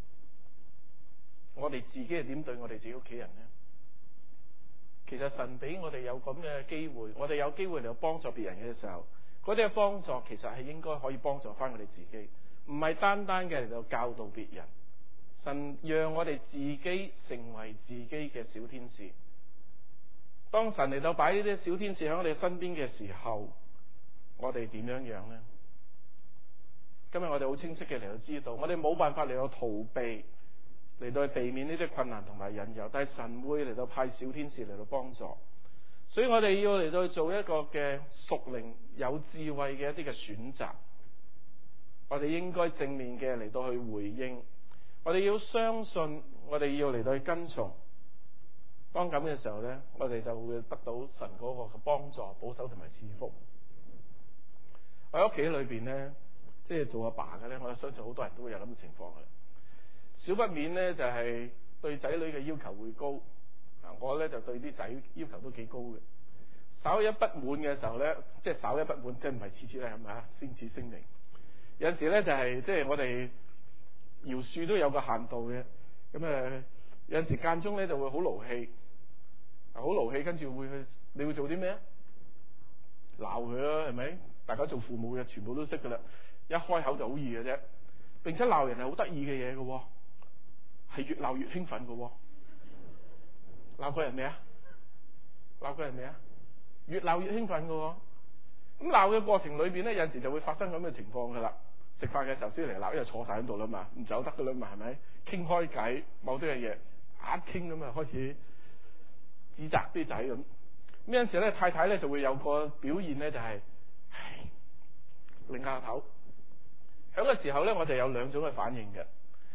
我哋自己係點對我哋自己屋企人呢？其實神俾我哋有咁嘅機會，我哋有機會嚟到幫助別人嘅時候，嗰啲嘅幫助其實係應該可以幫助翻我哋自己，唔係單單嘅嚟到教導別人。神讓我哋自己成為自己嘅小天使。當神嚟到擺呢啲小天使喺我哋身邊嘅時候，我哋點樣樣呢？今日我哋好清晰嘅嚟到知道，我哋冇辦法嚟到逃避，嚟到避免呢啲困難同埋引誘，但係神會嚟到派小天使嚟到幫助。所以我哋要嚟到做一個嘅屬靈有智慧嘅一啲嘅選擇。我哋應該正面嘅嚟到去回應。我哋要相信，我哋要嚟到去跟從。當咁嘅時候咧，我哋就會得到神嗰個嘅幫助、保守同埋賜福。我喺屋企裏邊咧，即係做阿爸嘅咧，我相信好多人都會有咁嘅情況嘅。少不免咧就係對仔女嘅要求會高。我咧就對啲仔要求都幾高嘅。稍一不滿嘅時候咧，即係稍一不滿，即係唔係次次咧係咪啊？先至聲明。有陣時咧就係即係我哋饒恕都有個限度嘅。咁有陣時間中咧就會好勞氣，好勞氣，跟住會去，你會做啲咩啊？鬧佢啦，係咪？大家做父母嘅全部都識噶啦，一開口就好易嘅啫。並且鬧人係好得意嘅嘢嘅，係越鬧越興奮嘅。鬧過人未啊？鬧過人未啊？越鬧越興奮嘅。咁鬧嘅過程裏邊咧，有陣時就會發生咁嘅情況噶啦。食飯嘅時候先嚟鬧，因為坐晒喺度啦嘛，唔走得噶啦嘛，係咪？傾開偈，某啲嘅嘢一傾咁啊，開始指責啲仔咁。咁有陣時咧，太太咧就會有個表現咧，就係擰下頭。喺個時候咧，我就有兩種嘅反應嘅。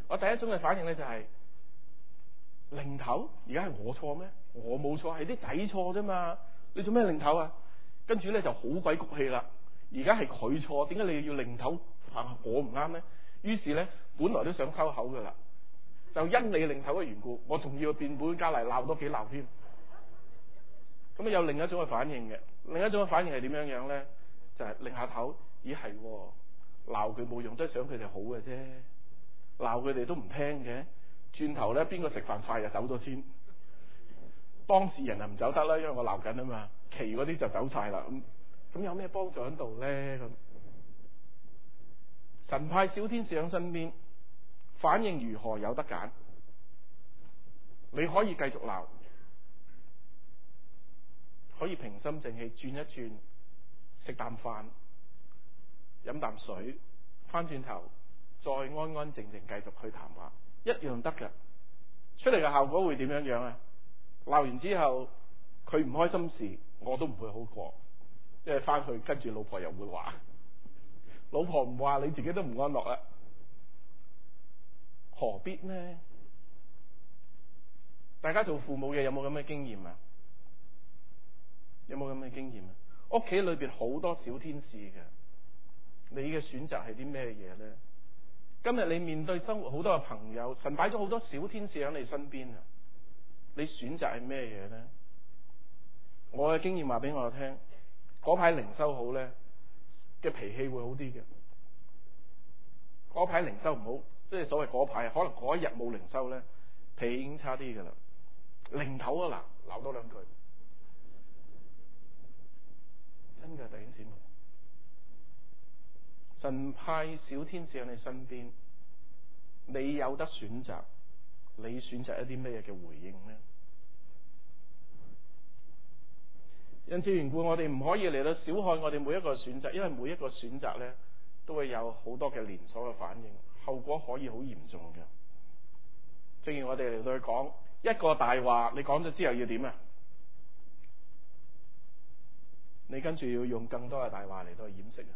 我第一種嘅反應咧就係擰頭，而家係我錯咩？我冇錯，係啲仔錯啫嘛，你做咩擰頭啊？跟住咧就好鬼谷氣啦，而家係佢錯，點解你要擰頭話我唔啱咧？於是咧本來都想收口噶啦，就因你擰頭嘅緣故，我仲要變本加厲鬧多幾鬧添。咁有另一種嘅反應嘅，另一種嘅反應係點樣樣咧？就係擰下頭，咦係鬧佢冇用，都係想佢哋好嘅啫，鬧佢哋都唔聽嘅，轉頭咧邊個食飯快就走咗先，當事人啊唔走得啦，因為我鬧緊啊嘛，其餘嗰啲就走晒啦。咁有咩幫助喺度咧？咁神派小天使喺身邊，反應如何有得揀？你可以繼續鬧，可以平心靜氣轉一轉，食啖飯，飲啖水，翻轉頭再安安靜靜繼續去談話，一樣得㗎。出嚟嘅效果會點樣樣啊？鬧完之後佢唔開心時，我都唔會好過，因為翻去跟住老婆又會話，老婆唔話你自己都唔安樂啦，何必呢？大家做父母嘅有冇咁嘅經驗啊？有冇咁嘅經驗啊？屋企裏邊好多小天使嘅，你嘅選擇係啲咩嘢呢？今日你面對生活好多嘅朋友，神擺咗好多小天使喺你身邊啊！你選擇係咩嘢呢？我嘅經驗話俾我聽，嗰排靈修好咧嘅脾氣會好啲嘅，嗰排靈修唔好，即係所謂嗰排，可能嗰一日冇靈修咧，脾氣已經差啲噶啦。擰頭啊嗱，鬧多兩句，真嘅弟兄姊妹，神派小天使喺你身邊，你有得選擇，你選擇一啲咩嘅回應呢？因此緣故，我哋唔可以嚟到小看我哋每一個選擇，因為每一個選擇咧都會有好多嘅連鎖嘅反應，後果可以好嚴重嘅。正如我哋嚟到去講一個大話，你講咗之後要點啊？你跟住要用更多嘅大話嚟到去掩飾啊！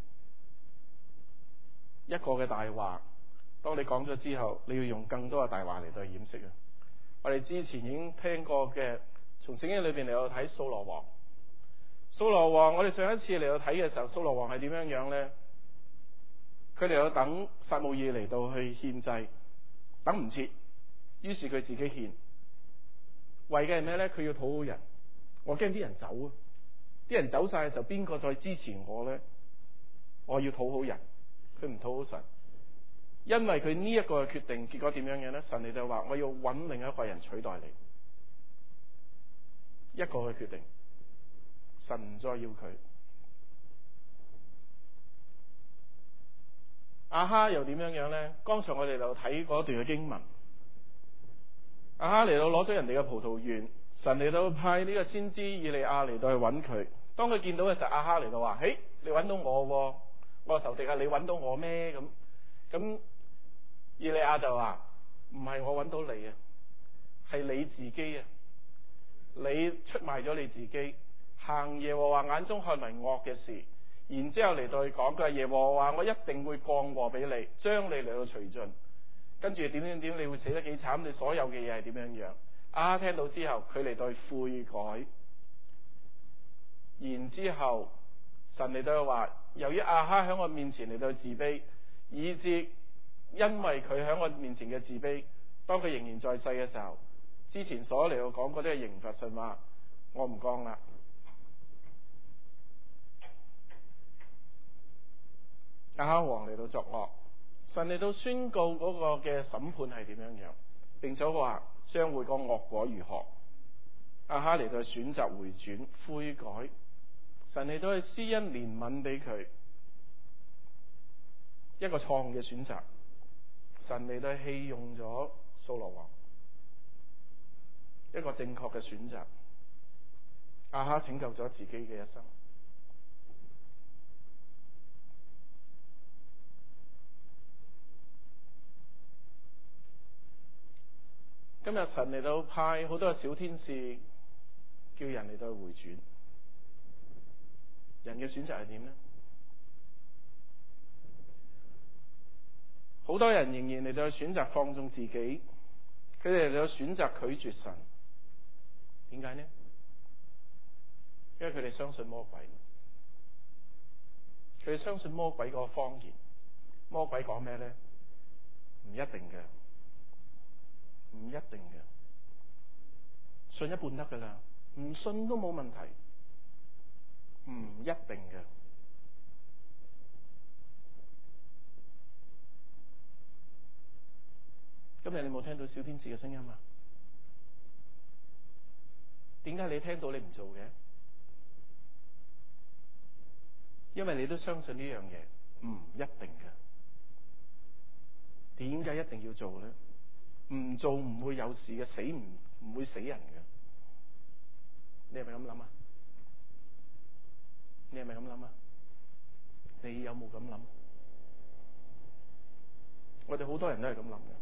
一個嘅大話，當你講咗之後，你要用更多嘅大話嚟到去掩飾啊！我哋之前已經聽過嘅，從聖經裏邊嚟到睇掃羅王。掃羅王，我哋上一次嚟到睇嘅時候，掃羅王係點樣樣咧？佢嚟到等撒母耳嚟到去獻祭，等唔切，於是佢自己獻，為嘅係咩咧？佢要討好人，我驚啲人走啊！啲人走晒嘅時候，邊個再支持我咧？我要討好人，佢唔討好神，因為佢呢一個嘅決定，結果點樣樣咧？神你就話我要揾另一個人取代你，一個嘅決定。神唔再要佢。亞哈又點樣樣咧？剛才我哋就睇嗰段嘅經文，亞哈嚟到攞咗人哋嘅葡萄園，神嚟到派呢個先知以利亞嚟到去揾佢。當佢見到嘅時候，亞哈嚟到話：嘿，你揾到我，我仇敵啊！你揾到我咩？咁以利亞就話：唔係我揾到你啊，係你自己啊！你出賣咗你自己。行耶和華眼中看為惡嘅事，然之後嚟到去講，佢話耶和華我一定會降禍俾你，將你嚟到除盡，跟住點，你會死得幾慘，你所有嘅嘢係點樣樣？亞哈聽到之後，佢嚟到去悔改，然之後神嚟到去話，由於亞哈喺我面前嚟到去自卑，以致因為佢喺我面前嘅自卑，當佢仍然在世嘅時候，之前所嚟到講嗰啲嘅刑罰，神話我唔降啦。亞哈王嚟到作惡，神嚟到宣告嗰個嘅審判係點樣樣，並且話將會個惡果如何。亞哈嚟到選擇回轉悔改，神嚟到去施恩憐憫俾佢一個錯誤嘅選擇，神嚟到棄用咗掃羅王，一個正確嘅選擇。亞哈拯救咗自己嘅一生。今日神嚟到派好多嘅小天使，叫人嚟到回轉。人嘅選擇係點呢？ 好多人仍然嚟到去選擇放縱自己，佢哋嚟到選擇拒絕神。點解呢？因為佢哋相信魔鬼，佢哋相信魔鬼嗰個謊言。魔鬼講咩呢？唔一定嘅，唔一定嘅，信一半得噶啦，唔信都冇問題，唔一定嘅。今日你冇聽到小天使嘅聲音啊？點解你聽到你唔做嘅？因為你都相信呢樣嘢唔一定嘅。點解一定要做呢？唔做唔會有事嘅，死唔會死人嘅。你係咪咁諗啊？你係咪咁諗啊？你有冇咁諗？我哋好多人都係咁諗嘅。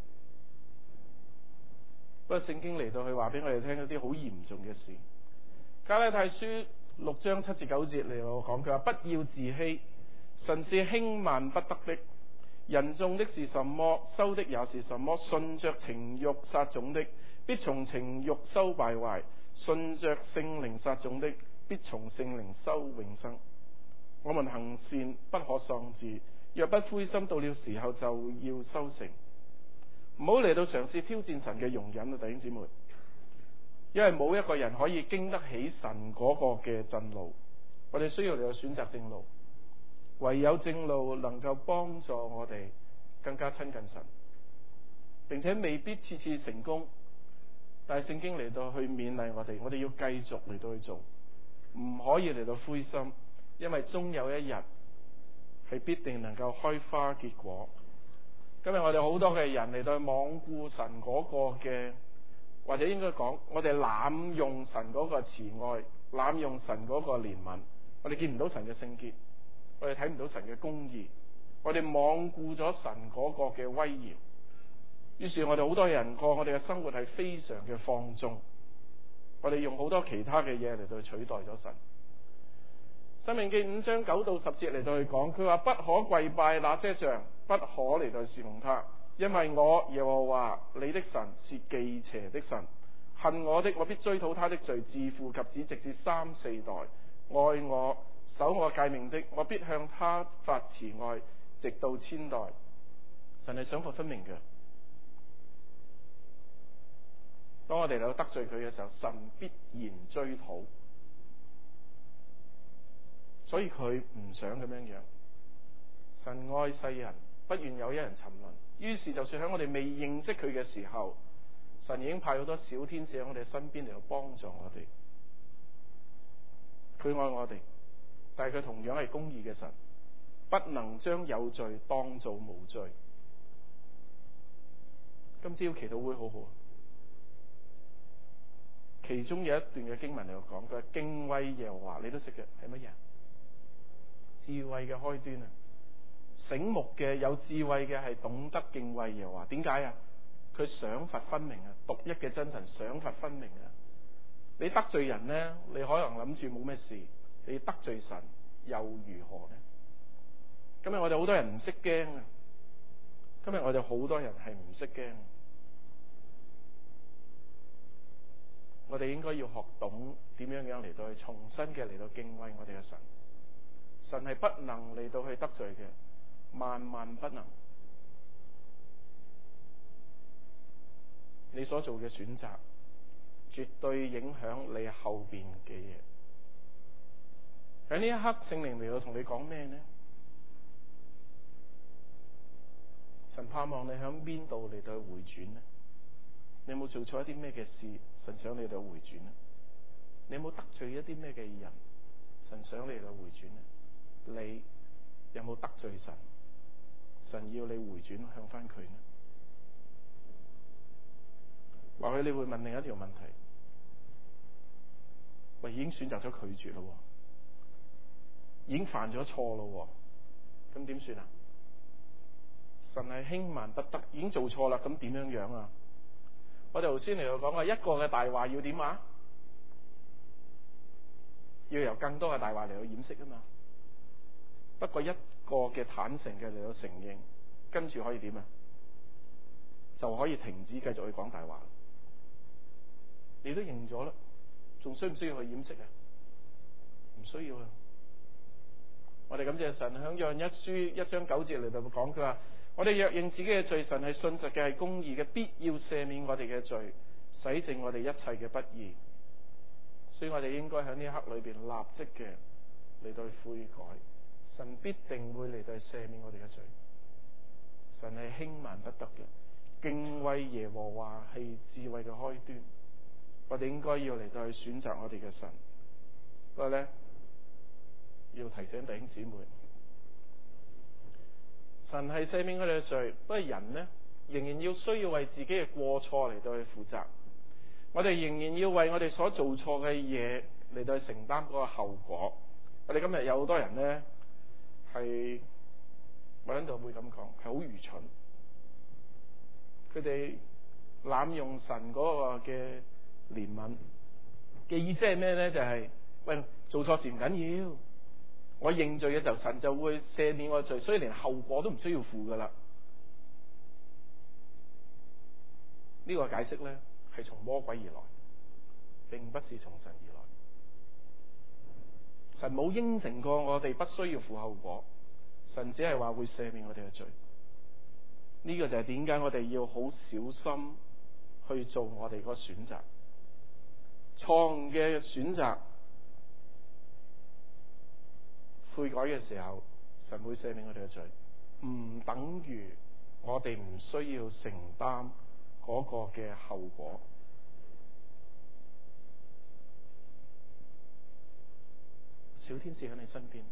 不過聖經嚟到去話俾我哋聽一啲好嚴重嘅事。加拉太書6章7至9節嚟到講，佢話不要自欺，神是輕慢不得的。人種的是什麼，收的也是什麼。順着情慾撒種的，必從情慾收敗壞；順着聖靈撒種的，必從聖靈收永生。我們行善不可喪志，若不灰心，到了時候就要收成。唔好嚟到嘗試挑戰神嘅容忍啊，弟兄姊妹，因為冇一個人可以經得起神嗰個嘅震怒。我哋需要嚟到選擇正路，唯有正路能夠幫助我哋更加親近神，並且未必次次成功，但係聖經嚟到去勉勵我哋要繼續嚟到去做，唔可以嚟到灰心，因為終有一日係必定能夠開花結果。今日我哋好多嘅人嚟到去罔顧神嗰個嘅，或者應該講我哋濫用神嗰個慈愛，濫用神嗰個憐憫，我哋見唔到神嘅聖潔，我哋睇唔到神嘅公義，我哋罔顧咗神嗰個嘅威嚴，於是我哋好多人過我哋嘅生活係非常嘅放縱，我哋用好多其他嘅嘢嚟到取代咗神。申命記5章9到10節嚟到去講，佢話不可跪拜那些像，不可嚟到侍奉他，因為我耶和華你的神是忌邪的神，恨我的，我必追討他的罪，自父及子直至3、4代；愛我守我誡命的，我必向他發慈愛，直到千代。神係賞罰分明嘅。當我哋嚟到得罪佢嘅時候，神必然追討。所以佢唔想咁樣樣。神愛世人，不願有一人沉淪。於是就算喺我哋未認識佢嘅時候，神已經派好多小天使喺我哋身邊嚟到幫助我哋。佢愛我哋，但係佢同樣係公義嘅神，不能將有罪當做無罪。今朝祈禱會好好，其中有一段嘅經文嚟講，佢話敬畏耶和華，你都識嘅係乜嘢？智慧嘅開端啊！醒目嘅有智慧嘅係懂得敬畏耶和華。點解啊？佢賞罰分明啊！獨一嘅真神賞罰分明啊！你得罪人呢，你可能諗住冇咩事，你得罪神又如何呢？今日我哋好多人唔識驚啊！今日我哋好多人係唔識驚。我哋應該要學懂點樣樣嚟到去重新嘅嚟到敬畏我哋嘅神。神係不能嚟到去得罪嘅，萬萬不能。你所做嘅選擇，絕對影響你後邊嘅嘢。喺呢一刻，聖靈嚟到同你講咩呢？神盼望你響邊度嚟到去回轉呢？你有冇做錯一啲咩嘅事？神想你嚟到回轉呢？你有冇得罪一啲咩嘅人？神想你嚟到回轉呢？你有冇得罪神？神要你回轉向翻佢呢？或許你會問另一條問題：喂，已經選擇咗拒絕咯，已經犯咗錯咯，咁點算啊？神係輕慢不得，已經做錯啦，咁點樣樣啊？我哋頭先嚟到講話，一個嘅大話要點啊？要由更多嘅大話嚟到掩飾啊嘛。不過一個嘅坦誠嘅嚟到承認， 跟住可以點啊？就可以停止繼續去講大話。你都認咗啦，仲需唔需要去掩飾啊？唔需要啦。我哋感謝神響約翰一書1章9節嚟到講，佢話我哋若認自己嘅罪，神係信實嘅，係公義嘅，必要赦免我哋嘅罪，洗淨我哋一切嘅不義。所以我哋應該喺呢一刻裏邊立即嘅嚟到去悔改，神必定會嚟到去赦免我哋嘅罪。神係輕慢不得嘅，敬畏耶和華係智慧嘅開端。我哋應該要嚟到去選擇我哋嘅神。不過咧，要提醒弟兄姊妹，神係赦免我哋嘅罪，不過人呢，仍然要需要為自己嘅過錯嚟到去負責。我哋仍然要為我哋所做錯嘅嘢嚟到去承擔嗰個後果。我哋今日有好多人呢，係我喺度會咁講，係好愚蠢。佢哋濫用神嗰個嘅憐憫嘅意思係咩呢？就係喂，做錯事唔緊要，我認罪嘅時候，神就會赦免我罪，所以連後果都唔需要負噶啦。呢個解釋呢，係從魔鬼而來，並不是從神而來。神冇應承過我哋不需要負後果，神只係話會赦免我哋嘅罪。呢個就係點解我哋要好小心去做我哋個選擇。錯誤嘅選擇，悔改嘅時候，神會赦免我哋嘅罪，唔等於我哋唔需要承擔嗰個嘅後果。小天使喺你身邊，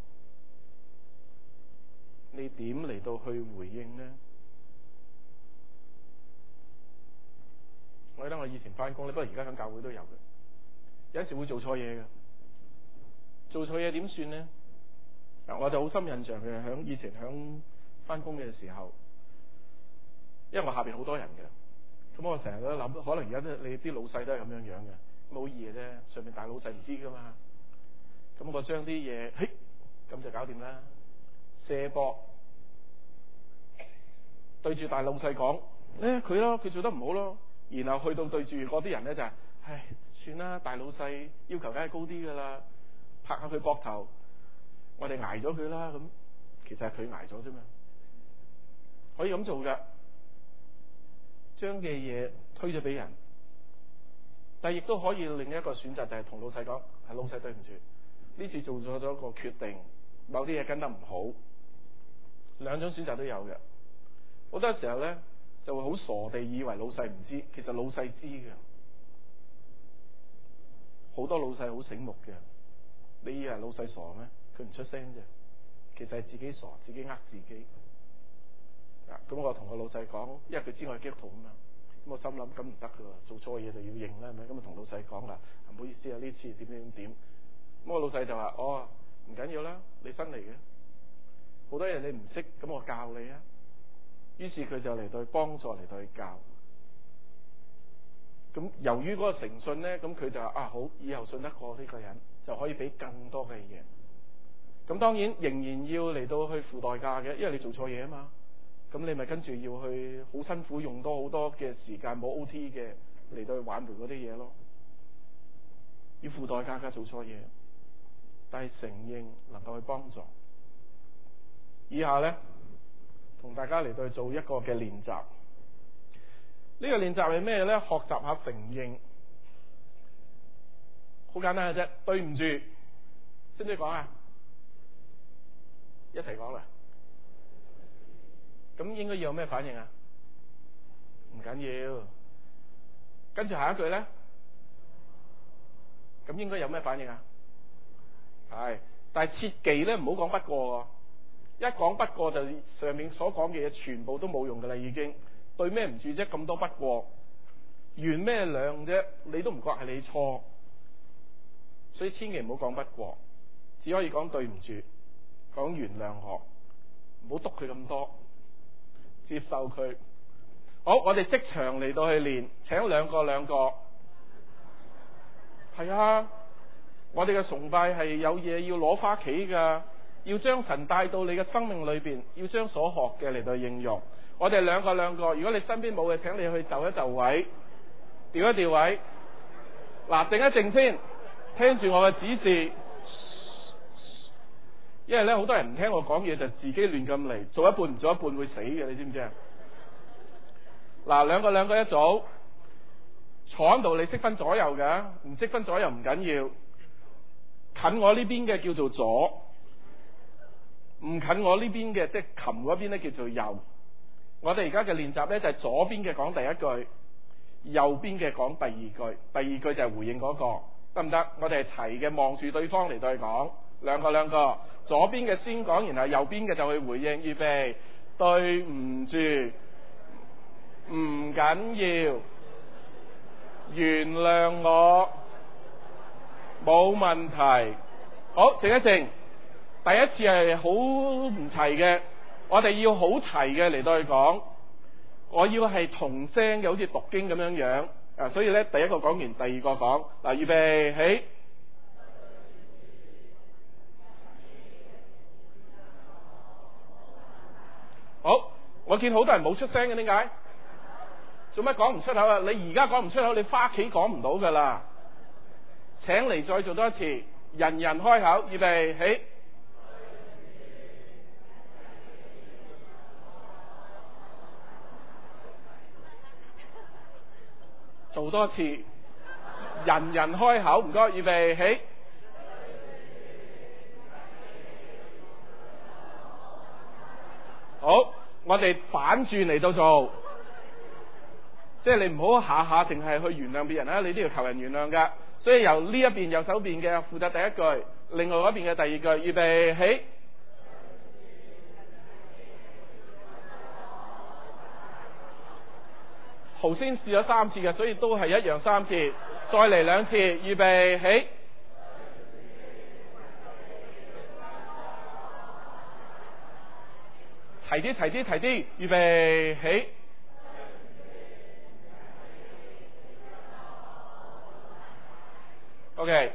你點嚟到去回應呢？我記得我以前翻工咧，不過而家喺教會都有嘅，有時會做錯嘢嘅，做錯嘢點算呢？嗱，我就好深印象嘅，響以前響翻工嘅時候，因為我下邊好多人嘅，咁我成日都諗，可能而家你啲老細都係咁樣樣嘅，冇意嘅啫，上面大老細唔知噶嘛，咁我將啲嘢，嘿，咁就搞掂啦，射波對住大老細講，佢咯，佢做得唔好咯，然後去到對住嗰啲人咧就係，唉，算啦，大老細要求梗係高啲噶啦，拍下佢膊頭。我哋挨咗佢啦，咁其實係佢挨咗啫嘛，可以咁做噶，將嘅嘢推咗俾人，但係亦都可以另一個選擇，就係同老細講，係老細對唔住，呢次做咗個決定，某啲嘢跟得唔好，兩種選擇都有嘅。好多時候咧就會好傻地以為老細唔知，其實老細知嘅，好多老細好醒目嘅，你以為老細傻咩？佢唔出聲啫，其實係自己傻，自己呃自己。咁我同個老細講，因為佢知我係基督徒啊嘛，咁我心諗咁唔得噶，做錯嘢就要認啦，係咪？咁啊同老細講啦，唔好意思啊，呢次點。咁我老細就話：哦，唔緊要啦，你新嚟嘅，好多嘢你唔識，咁我教你啊。於是佢就嚟到幫助，嚟到去教。咁由於嗰個誠信咧，咁佢就話：啊好，以後信得過呢個人，就可以俾更多嘅嘢。咁當然仍然要嚟到去付代價嘅，因為你做錯嘢啊嘛。咁你咪跟住要去好辛苦，用多好多嘅時間冇 OT 嘅嚟到去挽回嗰啲嘢咯。要付代價㗎，做錯嘢，但係承認能夠去幫助。以下咧，同大家嚟到去做一個嘅練習。呢個練習係咩咧？學習下承認，好簡單嘅啫。對唔住，識唔識講啊？一齊講啦，咁應該要有咩反應啊？唔緊要，跟住下一句咧，咁應該有咩反應啊？係，但係切忌咧，唔好講不過，一講不過就上面所講嘅嘢全部都冇用噶啦，已經對咩唔住啫？咁多不過，原咩諒啫？你都唔覺係你錯，所以千祈唔好講不過，只可以講對唔住。講原諒我，唔好督佢咁多，接受佢。好，我哋即場嚟到去練，請兩個。係啊，我哋嘅崇拜係有嘢要攞返屋企噶， 要將神帶到你嘅生命裏邊，要將所學嘅嚟到應用。我哋兩個，如果你身邊冇嘅，請你去就一就位，調一調位。嗱，靜一靜先，聽住我嘅指示。因為咧，好多人唔聽我講嘢就自己亂咁嚟，做一半唔做一半會死嘅，你知唔知啊？嗱，兩個一組，坐喺度，你識分左右㗎，唔識分左右唔緊要。近我呢邊嘅叫做左，唔近我呢邊嘅即係琴嗰邊咧叫做右。我哋而家嘅練習咧就係左邊嘅講第一句，右邊嘅講第二句。第二句就係回應嗰個，得唔得？我哋係齊嘅，望住對方嚟對講。兩個，左邊嘅先講，然後右邊嘅就去回應。預備，對唔住，唔緊要，原諒我，冇問題。好，靜一靜。第一次係好唔齊嘅，我哋要好齊嘅嚟到去講。我要係同聲嘅，好似讀經咁樣樣。所以咧，第一個講完，第二個講。嗱，預備起。好，我見好多人冇出聲嘅，點解？做乜講唔出口啊？你而家講唔出口，你返屋企講唔到噶啦。請嚟再做多一次，人人開口，預備起。做多次，人人開口，唔該，預備起。好，我哋反轉嚟到做，即係你唔好下下淨係去原諒別人啦，你都要求人原諒噶。所以由呢一邊右手邊嘅負責第一句，另外嗰邊嘅第二句，預備起。頭先試咗3次嘅，所以都係一樣3次，再嚟2次，預備起。齊啲，預備起。OK，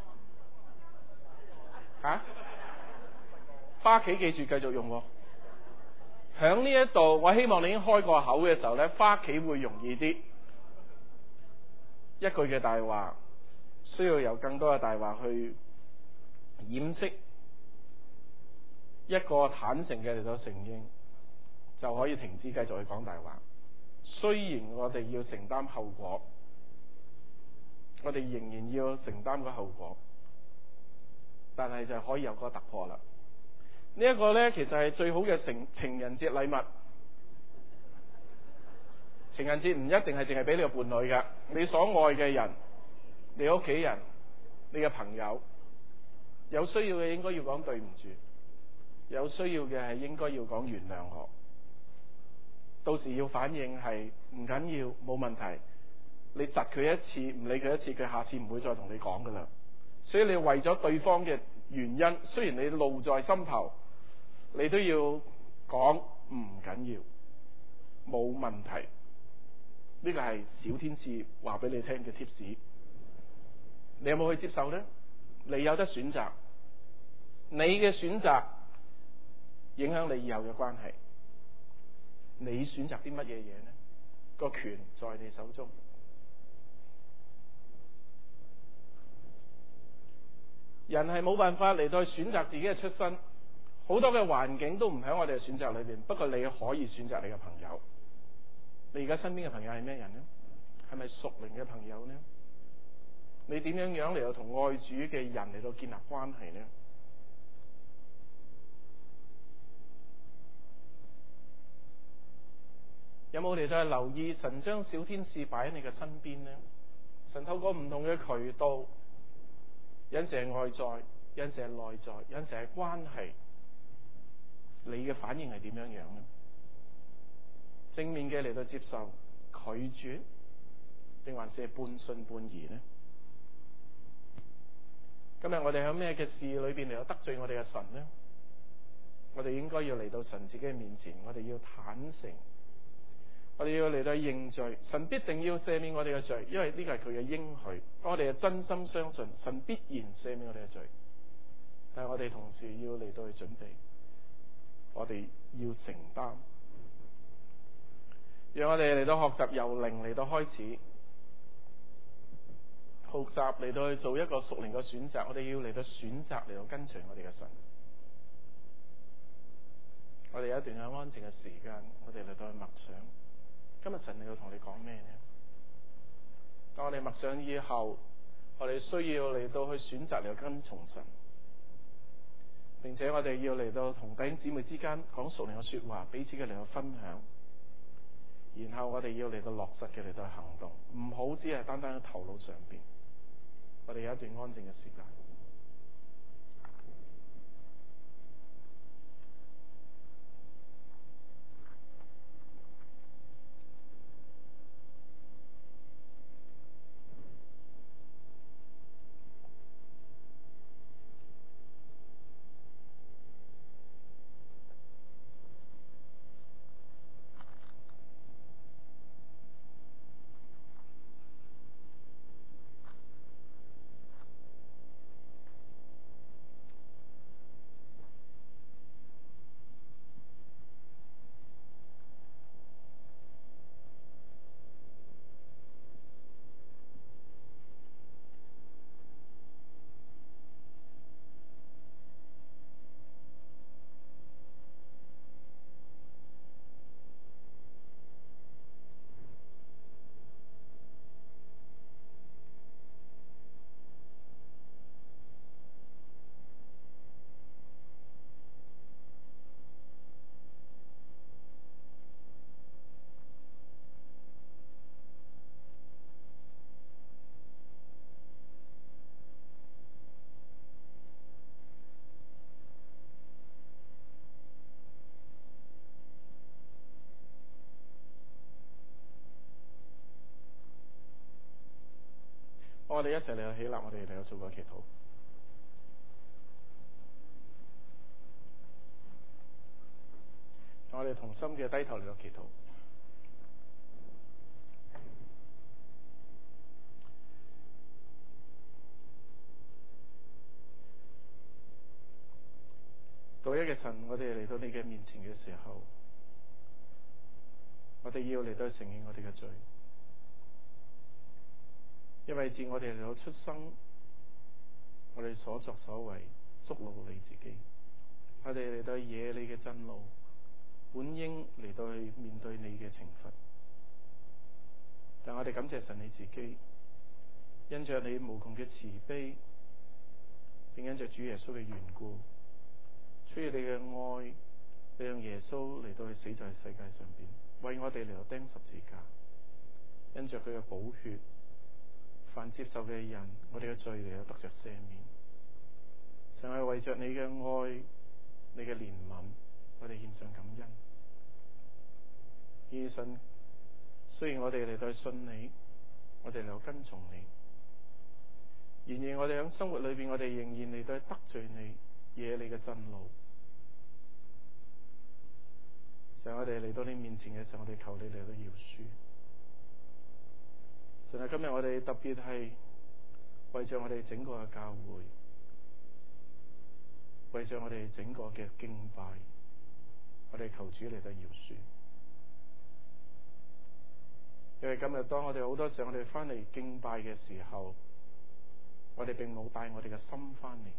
返屋企記住繼續用喎。響呢一度，我希望你已經開過口嘅時候咧，返屋企會容易啲。一句嘅大話，需要有更多嘅大話去掩飾。一個坦誠嘅嚟到承認，就可以停止繼續去講大話。雖然我哋要承擔後果，我哋仍然要承擔個後果，但係就可以有個突破啦。呢一個呢，其實係最好嘅情人節禮物。情人節唔一定係淨係俾你個伴侶㗎，你所愛嘅人、你屋企人、你嘅朋友，有需要嘅應該要講對唔住。有需要嘅係應該要講原諒我，到時要反應係唔緊要，冇問題。你窒佢一次，唔理佢一次，佢下次唔會再同你講噶啦。所以你為咗對方嘅原因，雖然你怒在心頭，你都要講唔緊要，冇問題。呢個係小天使話俾你聽嘅 tips。你有冇去接受呢？你有得選擇，你嘅選擇影響你以後嘅關係，你選擇啲乜嘢嘢呢？個權在你手中。人係冇辦法嚟到選擇自己嘅出身，好多嘅環境都唔喺我哋嘅選擇裏邊。不過你可以選擇你嘅朋友。你而家身邊嘅朋友係咩人呢？係咪屬靈嘅朋友呢？你點樣樣嚟到同愛主嘅人嚟到建立關係呢？有冇嚟到留意神將小天使擺喺你嘅身邊呢？神透過唔同嘅渠道，有陣時係外在，有陣時係內在，有陣時係關係，你嘅反應係點樣樣呢？正面嘅嚟到接受、拒絕，定還是係半信半疑呢？今日我哋喺咩嘅事裏邊嚟到得罪我哋嘅神呢？我哋應該要嚟到神自己嘅面前，我哋要坦誠。我哋要嚟到認罪，神必定要赦免我哋嘅罪，因為呢個係佢嘅應許。我哋係真心相信神必然赦免我哋嘅罪。 但係我哋同時要嚟到去準備，我哋要承擔，讓我哋嚟到學習由零嚟到開始，學習嚟到去做一個屬靈嘅選擇。我哋要嚟到選擇嚟到跟隨我哋嘅神。我哋有一段嘅安靜嘅時間，我哋嚟到去默想，今日神嚟到同你講咩呢？當我哋默想以後，我哋需要嚟到去選擇嚟到跟從神，並且我哋要嚟到同弟兄姊妹之間講屬靈嘅說話，彼此嘅嚟到分享，然後我哋要嚟到落實嘅嚟到行動，唔好只係單單喺頭腦上邊。我哋有一段安靜嘅時間。我哋一齊嚟到起立，我哋嚟到做個祈禱。我哋同心嘅低頭嚟到祈禱。獨一嘅神，我哋嚟到你嘅面前嘅時候，我哋要嚟到承認我哋嘅罪。因為自我哋嚟到出生，我哋所作所為觸怒你自己，我哋嚟到惹你嘅震怒，本應嚟到去面對你嘅懲罰。但我哋感謝神你自己，因着你無窮嘅慈悲，並因着主耶穌嘅緣故，出於你嘅愛，你讓耶穌嚟到去死在世界上邊，為我哋嚟到釘十字架。因着佢嘅寶血，凡接受嘅人，我哋嘅罪嚟到得着赦免。神係為着你嘅愛，你嘅憐憫，我哋獻上感恩。而神，雖然我哋嚟到信你，我哋嚟到跟從你，然而我哋喺生活裏邊，我哋仍然嚟到得罪你，惹你嘅震怒。神，我哋嚟到你面前嘅時候，我哋求你嚟到饒恕。神啊，今日我哋特別係為着我哋整個嘅教會，為着我哋整個嘅敬拜，我哋求主嚟到饒恕。因為今日當我哋好多時候我哋翻嚟敬拜嘅時候，我哋並冇帶我哋嘅心翻嚟。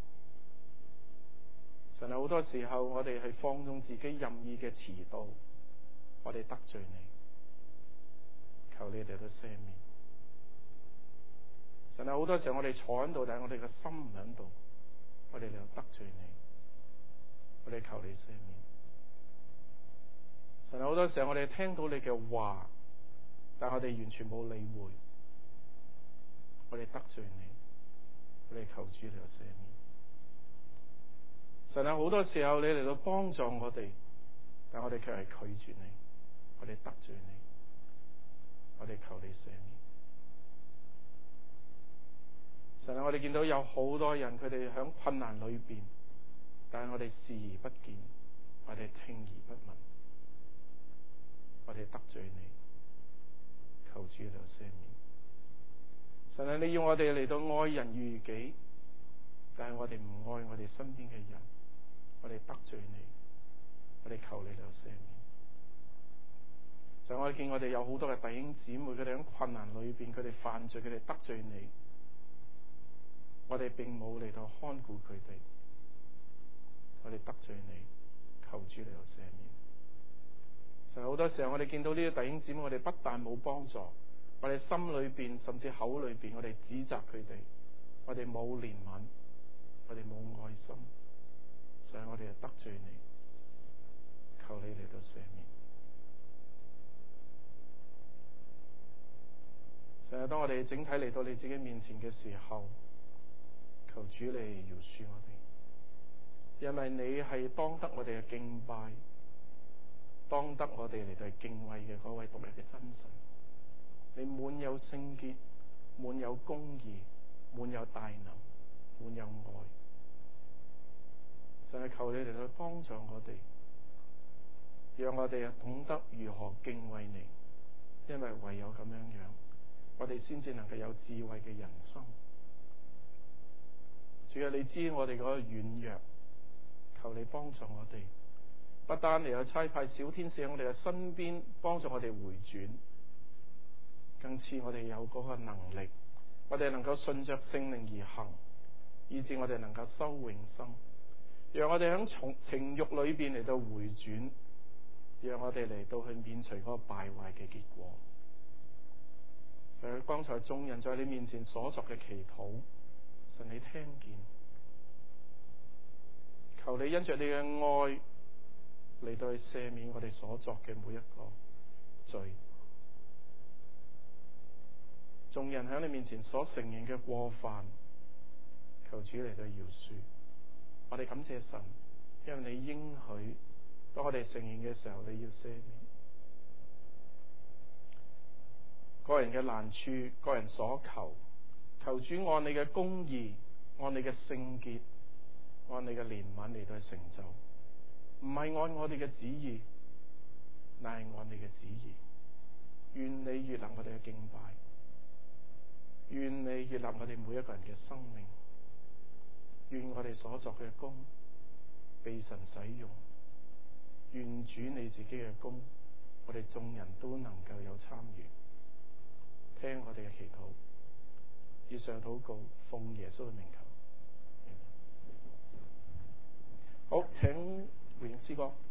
神啊，好多時候我哋係放縱自己任意嘅遲到，我哋得罪你，求你哋都赦免。神啊，好多時候我哋坐喺度，但係我哋嘅心唔喺度，我哋嚟得罪你，我哋求你赦免。神啊，好多時候我哋聽到你嘅話，但係我哋完全冇理會，我哋得罪你，我哋求主嚟到赦免。神啊，好多時候你嚟到幫助我哋，但我哋卻係拒絕你，我哋得罪你，我哋求你赦免。神啊，我哋見到有好多人，佢哋喺困難裏邊，但係我哋視而不見，我哋聽而不聞，我哋得罪你，求主嚟赦免。神啊，你要我哋嚟到愛人如己， 但係我哋唔愛我哋身邊嘅人，我哋得罪你，我哋求你嚟赦免。所以我哋見我哋有好多嘅弟兄姊妹，佢哋喺困難裏邊，佢哋犯罪，佢哋得罪你，我哋並冇嚟到看顧佢哋，我哋得罪你，求主嚟到赦免。所以好多時候我哋見到呢啲弟兄姊妹，我哋不但冇幫助，我哋心裏邊甚至口裏邊，我哋指責佢哋，我哋冇憐憫，我哋冇愛心，所以我哋就得罪你，求你嚟到赦免。所以當我哋整體嚟到你自己面前嘅時候，求主你饒恕我哋，因為你係當得我哋嘅敬拜，當得我哋嚟到敬畏嘅嗰位獨一嘅真神。你滿有聖潔，滿有公義，滿有大能，滿有愛。所以求你嚟到幫助我哋，讓我哋懂得如何敬畏你，因為唯有咁樣樣，我哋先至能夠有智慧嘅人生。主啊，你知我哋嗰個軟弱，求你幫助我哋，不單嚟有差派小天使喺我哋嘅身邊幫助我哋回轉，更似我哋有嗰個能力，我哋能夠順着聖靈而行，以致我哋能夠收永生，讓我哋喺情慾裏邊嚟到回轉，讓我哋嚟到去免除嗰個敗壞嘅結果。所以剛才眾人在你面前所作嘅祈禱，神你聽見，求你因着你嘅愛嚟到去赦免我哋所作嘅每一個罪。眾人喺你面前所承認嘅過犯，求主嚟到饒恕。我哋感謝神，因為你應許當我哋承認嘅時候，你要赦免個人嘅難處，個人所求，求主按你嘅公義，按你嘅聖潔，按你嘅憐憫嚟到去成就，唔係按我哋嘅旨意，乃係按你嘅旨意。願你悅納我哋嘅敬拜，願你悅納我哋每一個人嘅生命，願我哋所作嘅工被神使用，願主你自己嘅工，我哋眾人都能夠有參與。聽我哋嘅祈禱，以上禱告奉耶穌嘅名求。好，請回應詩歌。